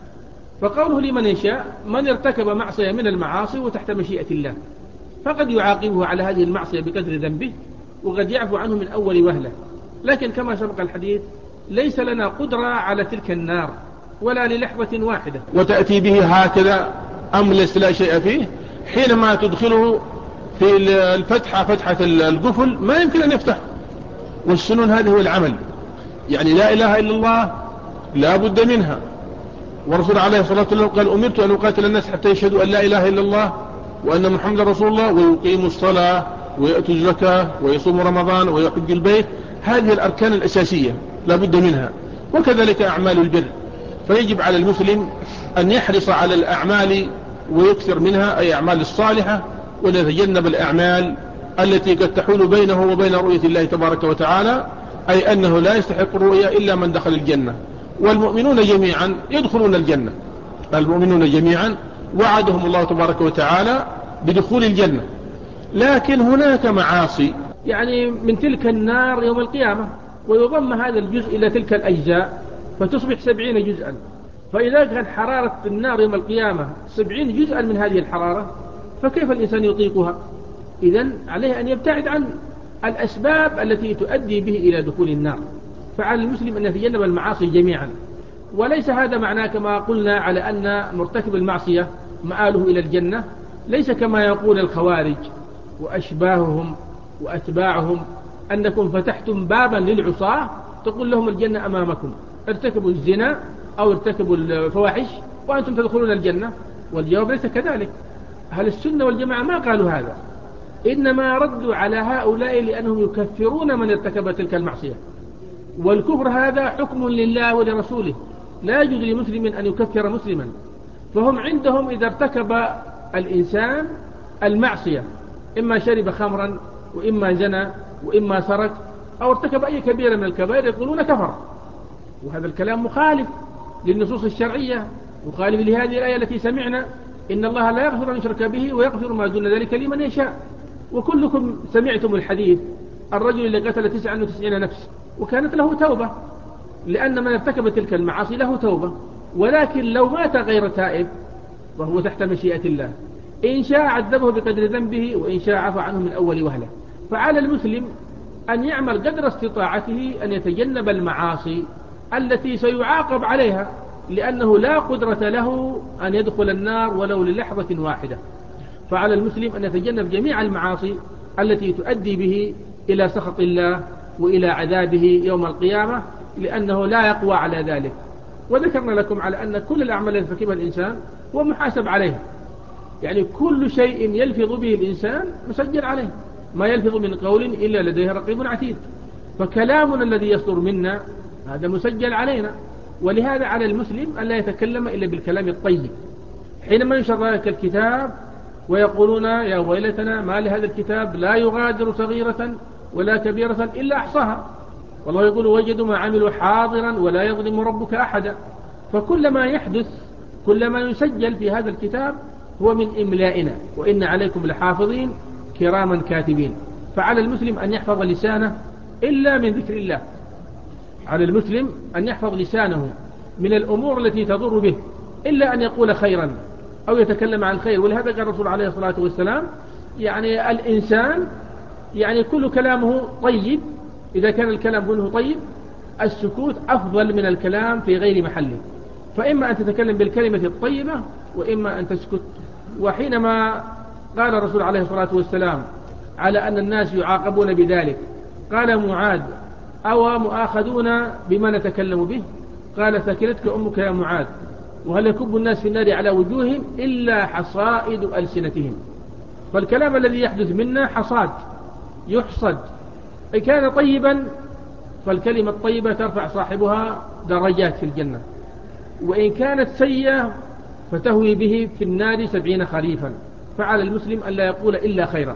فقوله لمن يشاء، من ارتكب معصية من المعاصي وتحت مشيئة الله فقد يعاقبه على هذه المعصية بقدر ذنبه، وقد يعفو عنه من أول وهلة. لكن كما سبق الحديث ليس لنا قدرة على تلك النار ولا للحظة واحدة، وتأتي به هكذا أملس لا شيء فيه، حينما تدخله في الفتحة فتحة القفل ما يمكن أن يفتح. والسنون هذا هو العمل، يعني لا إله إلا الله لا بد منها. ورسول عليه الصلاة والسلام قال: أمرت أن أقاتل الناس حتى يشهدوا أن لا إله إلا الله وأن محمد رسول الله ويقيموا الصلاة ويأتوا الزكاة ويصوموا رمضان ويحج البيت. هذه الأركان الأساسية لا بد منها، وكذلك أعمال البر. فيجب على المسلم أن يحرص على الأعمال ويكثر منها، أي أعمال الصالحة، ويتجنب الأعمال التي قد تحول بينه وبين رؤية الله تبارك وتعالى، أي أنه لا يستحق الرؤية إلا من دخل الجنة. والمؤمنون جميعا يدخلون الجنة، المؤمنون جميعا وعدهم الله تبارك وتعالى بدخول الجنة، لكن هناك معاصي يعني من تلك النار يوم القيامة، ويضم هذا الجزء إلى تلك الأجزاء فتصبح سبعين جزءا. فإذا كان حرارة النار يوم القيامة سبعين جزءا من هذه الحرارة، فكيف الإنسان يطيقها؟ إذن عليه أن يبتعد عن الأسباب التي تؤدي به إلى دخول النار، فعلى المسلم أن يتجنب المعاصي جميعا. وليس هذا معناه كما قلنا على أن مرتكب المعصية مآله إلى الجنة، ليس كما يقول الخوارج وأشباههم وأتباعهم أنكم فتحتم بابا للعصاة تقول لهم الجنة أمامكم، ارتكبوا الزنا أو ارتكبوا الفواحش وأنتم تدخلون الجنة. والجواب ليس كذلك. أهل السنة والجماعة ما قالوا هذا، إنما ردوا على هؤلاء لأنهم يكفرون من ارتكب تلك المعصية، والكفر هذا حكم لله ولرسوله، لا يجوز لمسلم أن يكفر مسلما. فهم عندهم إذا ارتكب الإنسان المعصية إما شرب خمرا وإما زنى وإما سرق أو ارتكب أي كبيرة من الكبائر يقولون كفر، وهذا الكلام مخالف للنصوص الشرعية، مخالف لهذه الآية التي سمعنا إن الله لا يغفر أن يشرك به ويغفر ما دون ذلك لمن يشاء. وكلكم سمعتم الحديث الرجل اللي قتل تسعة وتسعين نفس وكانت له توبة، لأن من ارتكب تلك المعاصي له توبة، ولكن لو مات غير تائب وهو تحت مشيئة الله، إن شاء عذبه بقدر ذنبه وإن شاء عفى عنه من أول وهلة. فعلى المسلم أن يعمل قدر استطاعته أن يتجنب المعاصي التي سيعاقب عليها، لأنه لا قدرة له أن يدخل النار ولو للحظة واحدة. فعلى المسلم أن يتجنب جميع المعاصي التي تؤدي به إلى سخط الله وإلى عذابه يوم القيامة، لأنه لا يقوى على ذلك. وذكرنا لكم على أن كل الأعمال التي يرتكبها الإنسان هو محاسب عليها، يعني كل شيء يلفظ به الإنسان مسجل عليه، ما يلفظ من قول إلا لديه رقيب عتيد. فكلامنا الذي يصدر منا هذا مسجل علينا، ولهذا على المسلم أن لا يتكلم إلا بالكلام الطيب. حينما ينشر ذلك الكتاب ويقولون يا ويلتنا ما لهذا الكتاب لا يغادر صغيرة ولا كبيرة إلا أحصاها، والله يقول وجدوا ما عملوا حاضرا ولا يظلم ربك أحدا. فكل ما يحدث كل ما يسجل في هذا الكتاب هو من إملائنا، وإن عليكم لحافظين كراما كاتبين. فعلى المسلم أن يحفظ لسانه إلا من ذكر الله، على المسلم أن يحفظ لسانه من الأمور التي تضر به إلا أن يقول خيرا أو يتكلم عن خير. ولهذا قال الرسول عليه الصلاة والسلام يعني الإنسان يعني كل كلامه طيب، إذا كان الكلام كله طيب السكوت أفضل من الكلام في غير محله. فإما أن تتكلم بالكلمة الطيبة وإما أن تسكت. وحينما قال الرسول عليه الصلاة والسلام على أن الناس يعاقبون بذلك قال معاذ أو مؤاخذون بما نتكلم به؟ قال ثكلتك أمك يا معاذ، وهل يكب الناس في النار على وجوههم إلا حصائد ألسنتهم. فالكلام الذي يحدث منا حصاد يحصد، إن كان طيبا فالكلمة الطيبة ترفع صاحبها درجات في الجنة، وإن كانت سيئة فتهوي به في النار سبعين خريفا. فعلى المسلم أن لا يقول إلا خيرا.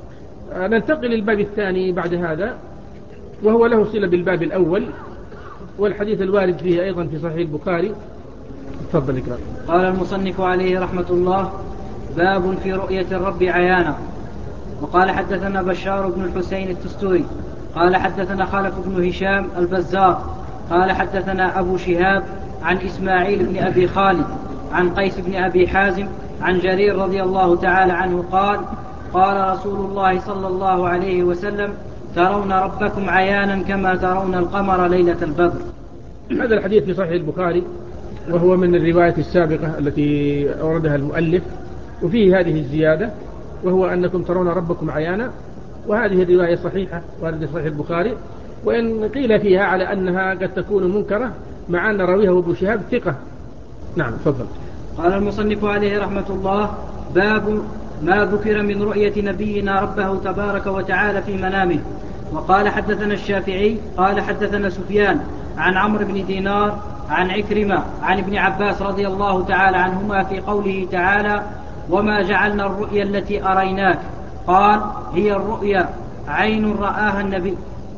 ننتقل للباب الثاني بعد هذا، وهو له صلة بالباب الأول، والحديث الوارد فيه أيضا في صحيح البخاري. تفضل إكرام. قال المصنف عليه رحمة الله: باب في رؤية الرب عيانا. وقال حدثنا بشار بن الحسين التستوري قال حدثنا خلف بن هشام البزار قال حدثنا أبو شهاب عن إسماعيل بن أبي خالد عن قيس بن أبي حازم عن جرير رضي الله تعالى عنه قال: قال رسول الله صلى الله عليه وسلم: ترون ربكم عيانا كما ترون القمر ليلة البدر. هذا الحديث في صحيح البخاري، وهو من الرواية السابقة التي أوردها المؤلف، وفيه هذه الزيادة وهو أنكم ترون ربكم عيانا. وهذه الرواية صحيحة واردة في صحيح البخاري، وإن قيل فيها على أنها قد تكون منكرة مع أن راويها أبو شهاب ثقة. نعم تفضل. قال المصنف عليه رحمة الله: باب ما ذكر من رؤية نبينا ربه تبارك وتعالى في منامه. وقال حدثنا الشافعي قال حدثنا سفيان عن عمرو بن دينار عن عكرمة عن ابن عباس رضي الله تعالى عنهما في قوله تعالى: وما جعلنا الرؤيا التي أريناك، قال: هي الرؤيا عين رآها النبي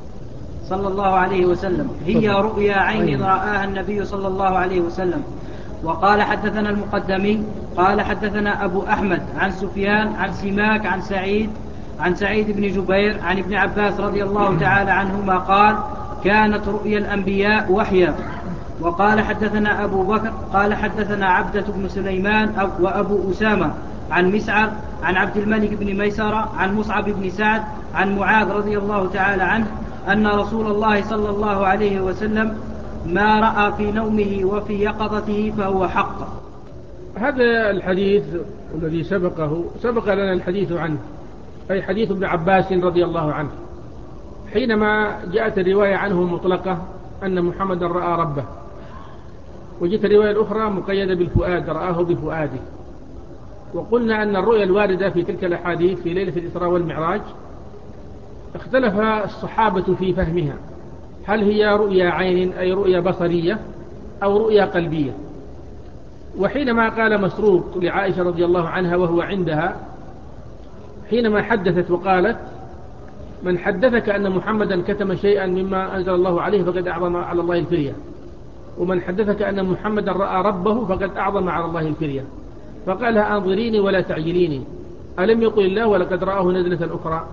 صلى الله عليه وسلم هي رؤيا عين رآها النبي صلى الله عليه وسلم. وقال حدثنا المقدمي قال حدثنا أبو أحمد عن سفيان عن سماك عن سعيد عن سعيد بن جبير عن ابن عباس رضي الله تعالى عنهما قال: كانت رؤيا الأنبياء وحيا. وقال حدثنا أبو بكر قال حدثنا عبدة بن سليمان وأبو أسامة عن مسعر عن عبد الملك بن ميسرة عن مصعب بن سعد عن معاذ رضي الله تعالى عنه أن رسول الله صلى الله عليه وسلم ما رأى في نومه وفي يقظته فهو حق. هذا الحديث الذي سبقه سبق لنا الحديث عنه، أي حديث ابن عباس رضي الله عنه، حينما جاءت الرواية عنه مطلقة أن محمدا رأى ربه، وجاءت الرواية الأخرى مقيدة بالفؤاد، رآه بفؤاده. وقلنا أن الرؤيا الواردة في تلك الأحاديث في ليلة الإسراء والمعراج اختلف الصحابة في فهمها، هل هي رؤيا عين أي رؤيا بصرية أو رؤيا قلبية. وحينما قال مسروق لعائشة رضي الله عنها وهو عندها حينما حدثت وقالت: من حدثك أن محمدا كتم شيئا مما أنزل الله عليه فقد أعظم على الله الفرية، ومن حدثك أن محمدا رأى ربه فقد أعظم على الله الفرية، فقال: أنظريني ولا تعجليني، ألم يقل الله ولقد رآه نزلة أخرى؟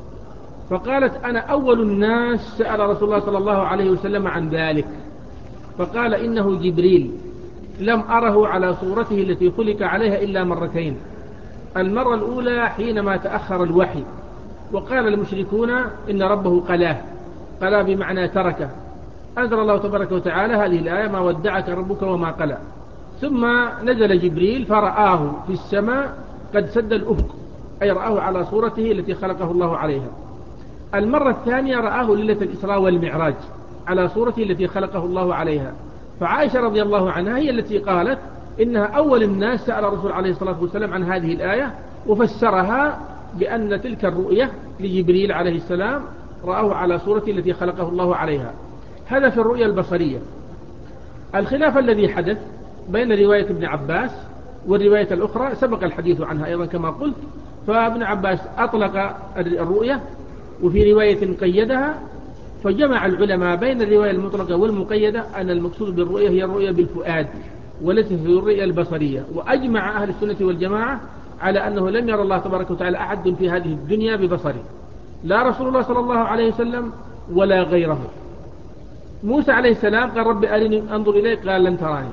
فقالت: أنا أول الناس سأل رسول الله صلى الله عليه وسلم عن ذلك، فقال: إنه جبريل، لم أره على صورته التي خلق عليها إلا مرتين. المرة الأولى حينما تأخر الوحي وقال المشركون إن ربه قلاه، قلاه بمعنى تركه، أنزل الله تبارك وتعالى هذه الآية: ما ودعك ربك وما قلى. ثم نزل جبريل فرآه في السماء قد سد الأفق، أي رآه على صورته التي خلقه الله عليها. المرة الثانية رآه ليلة الإسراء والمعراج على صورته التي خلقه الله عليها. فعائشة رضي الله عنها هي التي قالت إنها أول الناس سأل الرسول عليه الصلاة والسلام عن هذه الآية، وفسرها بأن تلك الرؤية لجبريل عليه السلام رآه على صورته التي خلقه الله عليها. هذا في الرؤية البصرية. الخلاف الذي حدث بين رواية ابن عباس والرواية الأخرى سبق الحديث عنها أيضا كما قلت. فابن عباس أطلق الرؤية وفي رواية قيدها، فجمع العلماء بين الرواية المطلقة والمقيدة أن المقصود بالرؤية هي الرؤية بالفؤاد وليس في الرؤية البصرية. وأجمع أهل السنة والجماعة على أنه لم يرى الله تبارك وتعالى أحد في هذه الدنيا ببصره، لا رسول الله صلى الله عليه وسلم ولا غيره. موسى عليه السلام قال: رب أرني أنظر إليك، قال: لن تراني.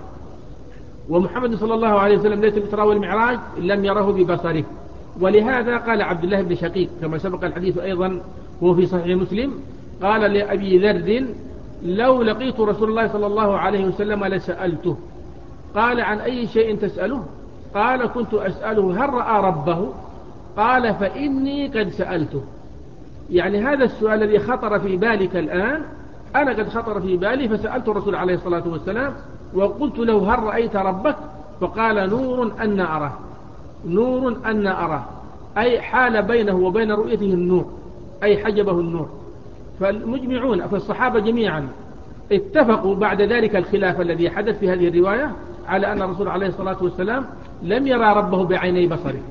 ومحمد صلى الله عليه وسلم ليس الإسراء والمعراج لم يره ببصره. ولهذا قال عبد الله بن شقيق كما سبق الحديث أيضا وهو في صحيح مسلم، قال لأبي ذر: لو لقيت رسول الله صلى الله عليه وسلم لسألته. قال: عن أي شيء تسأله؟ قال: كنت أسأله هل رأى ربه؟ قال: فإني قد سألته. يعني هذا السؤال الذي خطر في بالك الآن أنا قد خطر في بالي، فسألت الرسول عليه الصلاة والسلام وقلت له: هل رأيت ربك؟ فقال: نور أن أراه، نور أن أراه، أي حال بينه وبين رؤيته النور، أي حجبه النور. فالمجمعون فالصحابة جميعا اتفقوا بعد ذلك الخلاف الذي حدث في هذه الرواية على أن الرسول عليه الصلاة والسلام لم يرى ربه بعيني بصره،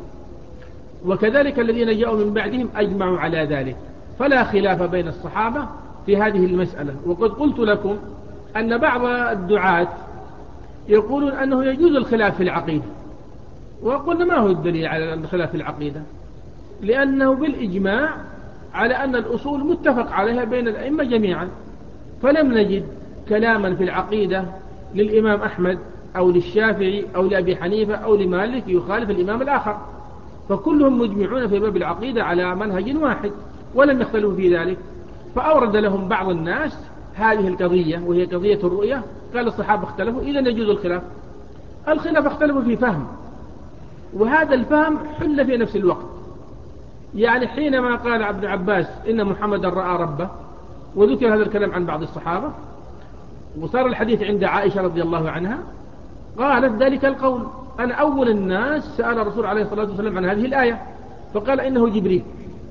وكذلك الذين جاءوا من بعدهم أجمعوا على ذلك، فلا خلاف بين الصحابة في هذه المسألة. وقد قلت لكم أن بعض الدعاة يقولون أنه يجوز الخلاف في العقيدة، وقلنا ما هو الدليل على الخلاف في العقيدة؟ لأنه بالإجماع على أن الأصول متفق عليها بين الأئمة جميعا، فلم نجد كلاما في العقيدة للإمام أحمد أو للشافعي أو لأبي حنيفة أو لمالك يخالف الإمام الآخر، فكلهم مجمعون في باب العقيدة على منهج واحد ولم يختلفوا في ذلك. فأورد لهم بعض الناس هذه القضية وهي قضية الرؤية، قال الصحابة اختلفوا، إذن يجوز الخلاف. الخلاف اختلفوا في فهم، وهذا الفهم حل في نفس الوقت. يعني حينما قال ابن عباس إن محمدا رأى ربه وذكر هذا الكلام عن بعض الصحابة وصار الحديث عند عائشة رضي الله عنها، قالت ذلك القول: أنا أول الناس سأل الرسول عليه الصلاة والسلام عن هذه الآية، فقال إنه جبريل.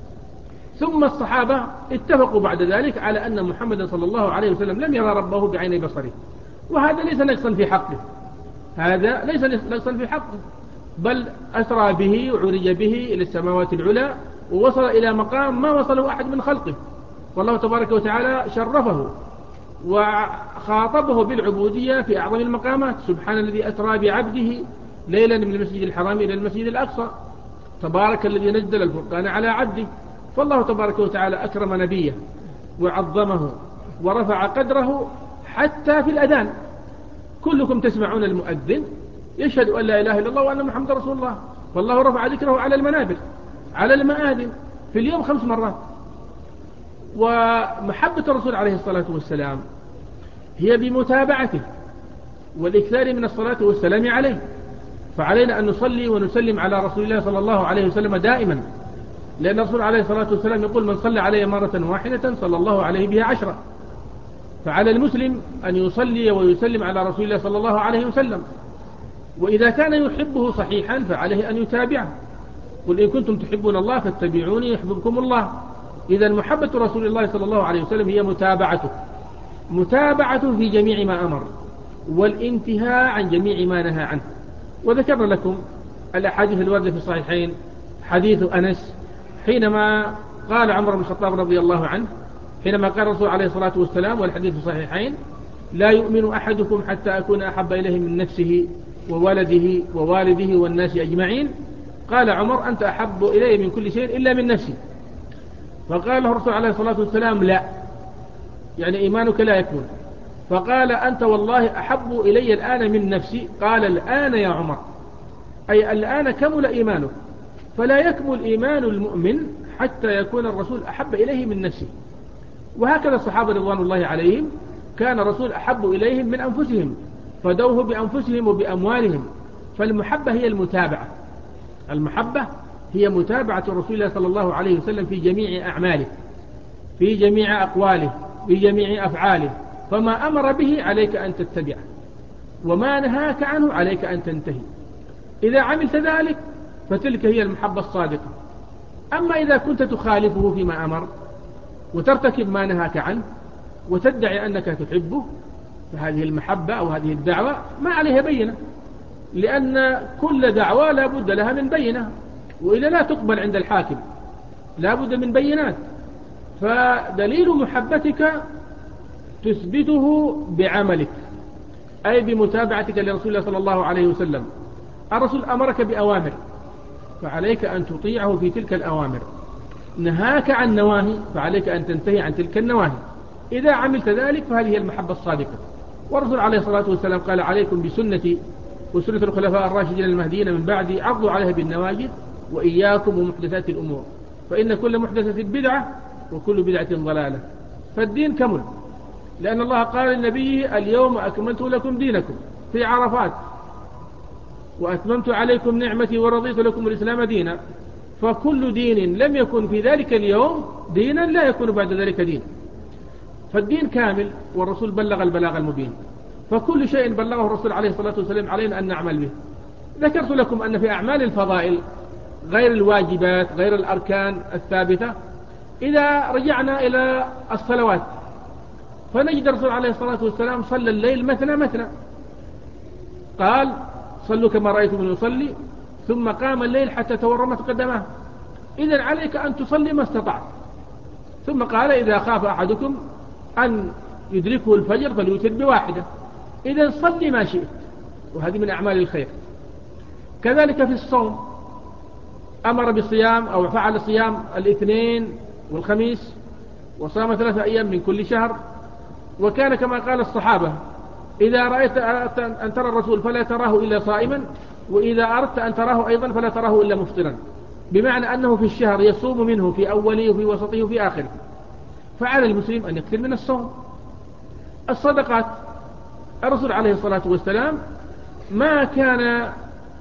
ثم الصحابة اتفقوا بعد ذلك على أن محمد صلى الله عليه وسلم لم يرى ربه بعين بصره، وهذا ليس نقصا في حقه، هذا ليس نقصا في حقه، بل أسرى به وعرج به إلى السماوات العلى ووصل إلى مقام ما وصله أحد من خلقه، والله تبارك وتعالى شرفه وخاطبه بالعبودية في أعظم المقامات: سبحان الذي أسرى بعبده ليلا من المسجد الحرام إلى المسجد الأقصى، تبارك الذي نزل الفرقان على عبده. فالله تبارك وتعالى أكرم نبيه وعظمه ورفع قدره حتى في الأذان. كلكم تسمعون المؤذن يشهد أن لا إله إلا الله وأن محمد رسول الله، فالله رفع ذكره على المنابر على المآذن في اليوم خمس مرات. ومحبة الرسول عليه الصلاة والسلام هي بمتابعته والإكثار من الصلاة والسلام عليه، فعلينا أن نصلي ونسلم على رسول الله صلى الله عليه وسلم دائما، لأن الرسول عليه الصلاة والسلام يقول: من صلى عليه مرة واحدة صلى الله عليه بها عشرة. فعلى المسلم أن يصلي ويسلم على رسول الله صلى الله عليه وسلم، وإذا كان يحبه صحيحا فعليه أن يتابعه. قل إن كنتم تحبون الله فاتبعوني يحببكم الله. إذا محبة رسول الله صلى الله عليه وسلم هي متابعته متابعته في جميع ما أمر، والانتهاء عن جميع ما نهى عنه. وذكرنا لكم الأحاديث الواردة في الصحيحين، حديث أنس حينما قال عمر بن الخطاب رضي الله عنه، حينما قال الرسول عليه الصلاة والسلام، والحديث في الصحيحين: لا يؤمن أحدكم حتى أكون أحب إليه من نفسه وولده ووالده والناس أجمعين. قال عمر: أنت أحب إلي من كل شيء إلا من نفسي. فقال له الرسول عليه الصلاة والسلام: لا، يعني إيمانك لا يكون. فقال: أنت والله أحب إلي الآن من نفسي. قال: الآن يا عمر، أي الآن كمل إيمانك. فلا يكمل إيمان المؤمن حتى يكون الرسول أحب إليه من نفسه. وهكذا الصحابة رضوان الله عليهم كان الرسول أحب إليهم من أنفسهم، فدوه بأنفسهم وبأموالهم. فالمحبة هي المتابعة المحبة هي متابعة رسول الله صلى الله عليه وسلم في جميع أعماله، في جميع أقواله، في جميع أفعاله. فما أمر به عليك أن تتبعه، وما نهاك عنه عليك أن تنتهي. إذا عملت ذلك فتلك هي المحبة الصادقة. أما إذا كنت تخالفه فيما أمر وترتكب ما نهاك عنه وتدعي أنك تحبه، فهذه المحبة أو هذه الدعوة ما عليها بينة، لأن كل دعوة لا بد لها من بينة، وإلا لا تقبل عند الحاكم، لا بد من بينات. فدليل محبتك تثبته بعملك، أي بمتابعتك لرسول الله صلى الله عليه وسلم. الرسول أمرك بأوامر فعليك أن تطيعه في تلك الأوامر، نهاك عن نواهي فعليك أن تنتهي عن تلك النواهي. إذا عملت ذلك فهذه هي المحبة الصادقة. والرسول عليه الصلاة والسلام قال: عليكم بسنتي وسنة الخلفاء الراشدين المهديين من بعدي، عضوا عليها بالنواجذ وإياكم ومحدثات الأمور، فإن كل محدثة بدعة وكل بدعة ضلالة. فالدين كمل، لأن الله قال للنبي: اليوم أكملت لكم دينكم في عرفات، وأتممت عليكم نعمتي ورضيت لكم الإسلام دينا. فكل دين لم يكن في ذلك اليوم دينا لا يكون بعد ذلك دين. فالدين كامل، والرسول بلغ البلاغ المبين. فكل شيء بلغه الرسول عليه الصلاة والسلام علينا أن نعمل به. ذكرت لكم أن في أعمال الفضائل غير الواجبات غير الأركان الثابتة، إذا رجعنا إلى الصلوات فنجد الرسول عليه الصلاة والسلام صلى الليل مثنى مثنى، قال: صلوا كما رأيتم يصلي، ثم قام الليل حتى تورمت قدماه. إذن عليك أن تصلي ما استطعت. ثم قال: إذا خاف أحدكم أن يدركه الفجر فليوتر بواحدة. إذن صلي ما شئت، وهذه من أعمال الخير. كذلك في الصوم أمر بالصيام أو فعل صيام الاثنين والخميس، وصام ثلاثة أيام من كل شهر. وكان كما قال الصحابة: إذا رأيت أن ترى الرسول فلا تراه إلا صائما، وإذا أردت أن تراه أيضا فلا تراه إلا مفطرا، بمعنى أنه في الشهر يصوم منه في أوله وفي وسطه وفي آخره. فعلى المسلم أن يكثر من الصوم. الصدقات، الرسول عليه الصلاة والسلام ما كان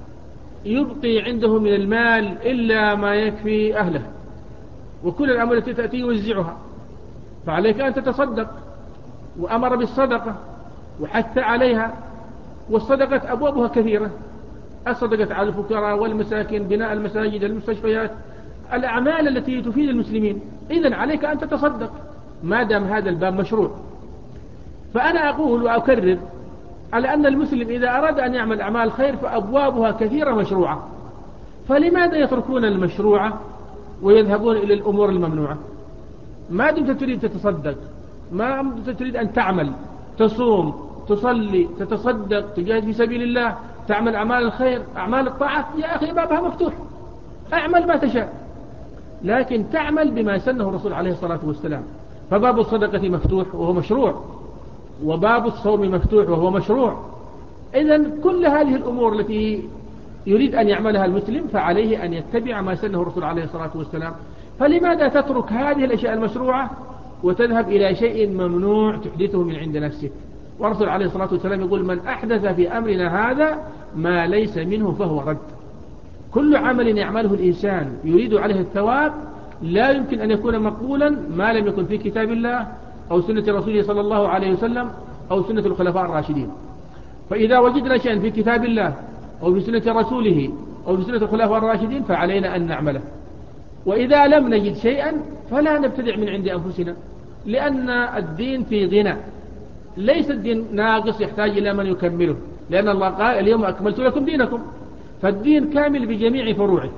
يبقي عنده من المال إلا ما يكفي أهله، وكل الأموال التي تأتي يوزعها، فعليك أن تتصدق. وأمر بالصدقة وحث عليها. والصدقة أبوابها كثيرة: الصدقة على الفقراء والمساكين، بناء المساجد، المستشفيات، الأعمال التي تفيد المسلمين. إذن عليك أن تتصدق ما دام هذا الباب مشروع. فأنا أقول وأكرر على أن المسلم إذا أراد أن يعمل أعمال خير فأبوابها كثيرة مشروعة، فلماذا يتركون المشروعة ويذهبون إلى الأمور الممنوعة؟ ما دمت تريد تتصدق، ما دمت تريد أن تعمل، تصوم، تصلي، تتصدق، تجاهد في سبيل الله، تعمل أعمال الخير، أعمال الطاعة، يا أخي بابها مفتوح، أعمل ما تشاء، لكن تعمل بما سنه الرسول عليه الصلاة والسلام. فباب الصدقة مفتوح وهو مشروع، وباب الصوم مفتوح وهو مشروع. إذن كل هذه الأمور التي يريد أن يعملها المسلم فعليه أن يتبع ما سنه الرسول عليه الصلاة والسلام. فلماذا تترك هذه الأشياء المشروعة وتذهب إلى شيء ممنوع تحدثه من عند نفسك. والرسول عليه الصلاة والسلام يقول: من أحدث في أمرنا هذا ما ليس منه فهو رد. كل عمل يعمله الإنسان يريد عليه الثواب لا يمكن أن يكون مقبولا ما لم يكن في كتاب الله أو سنة رسوله صلى الله عليه وسلم أو سنة الخلفاء الراشدين. فإذا وجدنا شيئا في كتاب الله أو في سنة رسوله أو في سنة الخلفاء الراشدين فعلينا أن نعمله. وإذا لم نجد شيئا فلا نبتدع من عند أنفسنا، لأن الدين في غنى، ليس الدين ناقص يحتاج إلى من يكمله، لأن الله قال: اليوم أكملت لكم دينكم. فالدين كامل بجميع فروعه،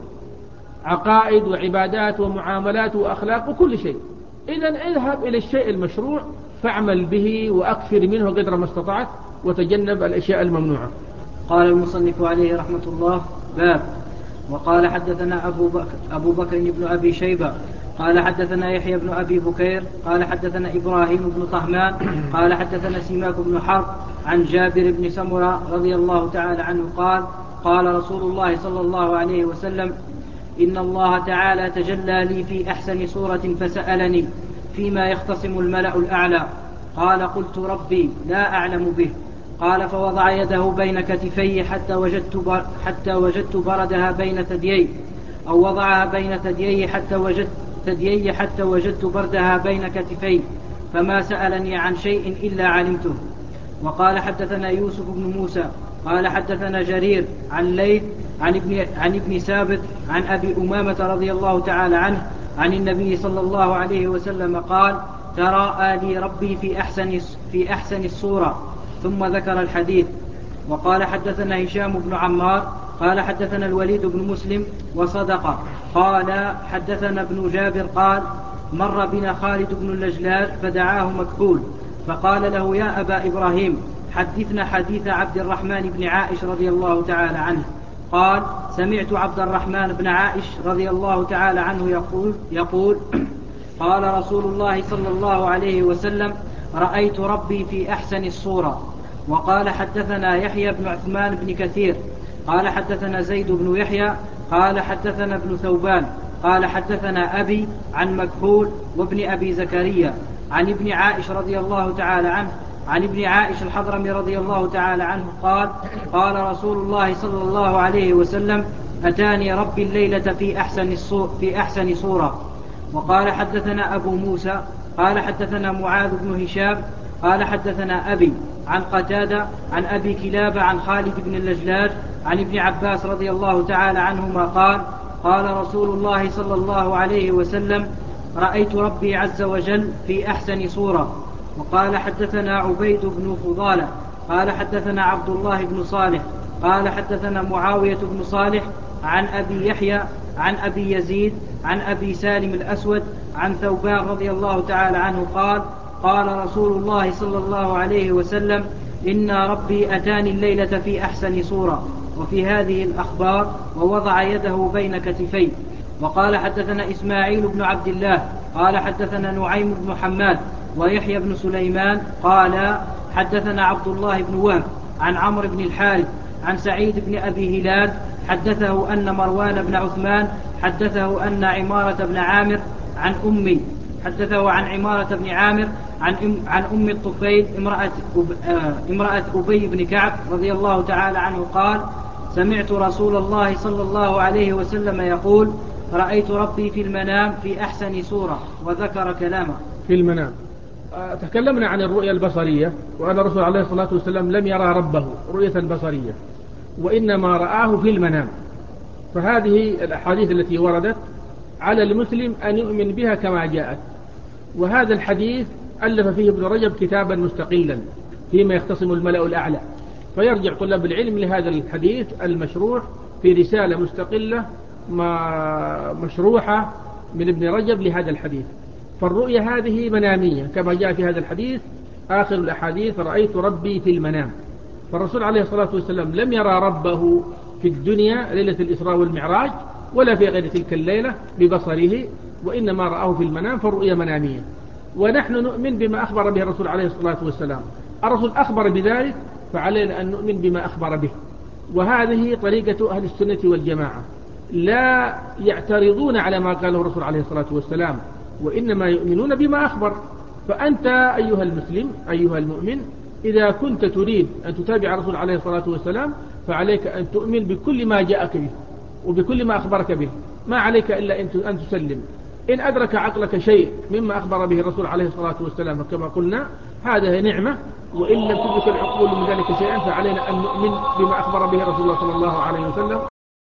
عقائد وعبادات ومعاملات وأخلاق وكل شيء. إذن اذهب إلى الشيء المشروع فاعمل به وأكثر منه قدر ما استطعت وتجنب الأشياء الممنوعة. قال المصنف عليه رحمة الله: باب. وقال حدثنا أبو بكر, أبو بكر بن أبي شيبة قال حدثنا يحيى بن أبي بكير قال حدثنا إبراهيم بن طهمان قال حدثنا سماك بن حرب عن جابر بن سمرة رضي الله تعالى عنه قال: قال رسول الله صلى الله عليه وسلم: إن الله تعالى تجلى لي في أحسن صورة فسألني فيما يختصم الملأ الأعلى. قال: قلت: ربي لا أعلم به. قال: فوضع يده بين كتفي حتى وجدت, حتى وجدت بردها بين ثديي، أو وضعها بين ثديي حتى وجدت, ثديي حتى وجدت بردها بين كتفي، فما سألني عن شيء إلا علمته. وقال حدثنا يوسف بن موسى قال حدثنا جرير عن ليث عن ابن, عن ابن ثابت عن أبي أمامة رضي الله تعالى عنه عن النبي صلى الله عليه وسلم قال: تراءى لي ربي في أحسن, في أحسن الصورة، ثم ذكر الحديث. وقال حدثنا هشام بن عمار قال حدثنا الوليد بن مسلم وصدق. قال حدثنا ابن جابر قال: مر بنا خالد بن اللجلاج فدعاه مكحول فقال له: يا أبا إبراهيم، حدثنا حديث عبد الرحمن بن عائش رضي الله تعالى عنه. قال: سمعت عبد الرحمن بن عائش رضي الله تعالى عنه يقول, يقول قال رسول الله صلى الله عليه وسلم: رأيت ربي في أحسن الصورة. وقال حدثنا يحيى بن عثمان بن كثير قال حدثنا زيد بن يحيى قال حدثنا ابن ثوبان قال حدثنا أبي عن مكحول وابن أبي زكريا عن ابن عائش رضي الله تعالى عنه عن ابن عائش الحضرمي رضي الله تعالى عنه قال: قال رسول الله صلى الله عليه وسلم: أتاني ربي الليلة في أحسن, في أحسن صورة. وقال حدثنا أبو موسى قال حدثنا معاذ بن هشام قال حدثنا أبي عن قتادة عن أبي كلابة عن خالد بن اللجلاج عن ابن عباس رضي الله تعالى عنهما قال: قال رسول الله صلى الله عليه وسلم: رأيت ربي عز وجل في أحسن صورة. وقال حدثنا عبيد بن فضالة قال حدثنا عبد الله بن صالح قال حدثنا معاوية بن صالح عن أبي يحيى عن أبي يزيد عن أبي سالم الأسود عن ثوبان رضي الله تعالى عنه قال: قال رسول الله صلى الله عليه وسلم: إن ربي أتاني الليلة في أحسن صورة. وفي هذه الأخبار: ووضع يده بين كتفي. وقال حدثنا إسماعيل بن عبد الله قال حدثنا نعيم بن حماد ويحيى بن سليمان قال حدثنا عبد الله بن وهب عن عمرو بن الحارث عن سعيد بن أبي هلال حدثه أن مروان بن عثمان حدثه أن عمارة بن عامر عن أمي حدثه عن عمارة بن عامر عن أم, عن أم الطفيل امرأة, امرأة أبي بن كعب رضي الله تعالى عنه قال: سمعت رسول الله صلى الله عليه وسلم يقول: رأيت ربي في المنام في أحسن صورة، وذكر كلامه. في المنام. تكلمنا عن الرؤية البصرية، وأن الرسول عليه الصلاة والسلام لم يرى ربه رؤية بصرية، وإنما رآه في المنام. فهذه الأحاديث التي وردت على المسلم أن يؤمن بها كما جاءت. وهذا الحديث ألف فيه ابن رجب كتابا مستقلا فيما يختصم الملأ الأعلى، فيرجع طلاب العلم لهذا الحديث المشروح في رسالة مستقلة مشروحة من ابن رجب لهذا الحديث. فالرؤية هذه منامية كما جاء في هذا الحديث آخر الأحاديث: رأيت ربي في المنام. فالرسول عليه الصلاة والسلام لم يرى ربه في الدنيا ليلة الإسراء والمعراج ولا في غير تلك الليلة ببصره، وإنما رآه في المنام، فالرؤية منامية. ونحن نؤمن بما أخبر به الرسول عليه الصلاة والسلام. الرسول أخبر بذلك فعلينا أن نؤمن بما أخبر به. وهذه طريقة أهل السنة والجماعة، لا يعترضون على ما قاله الرسول عليه الصلاة والسلام، وإنما يؤمنون بما أخبر. فأنت أيها المسلم أيها المؤمن إذا كنت تريد أن تتابع الرسول عليه الصلاة والسلام فعليك أن تؤمن بكل ما جاءك به وبكل ما أخبرك به، ما عليك إلا أن تسلم. إن أدرك عقلك شيء مما أخبر به الرسول عليه الصلاة والسلام كما قلنا هذا نعمة، وإن لم تدرك العقول من ذلك شيئا فعلينا أن نؤمن بما أخبر به رسول الله صلى الله عليه وسلم.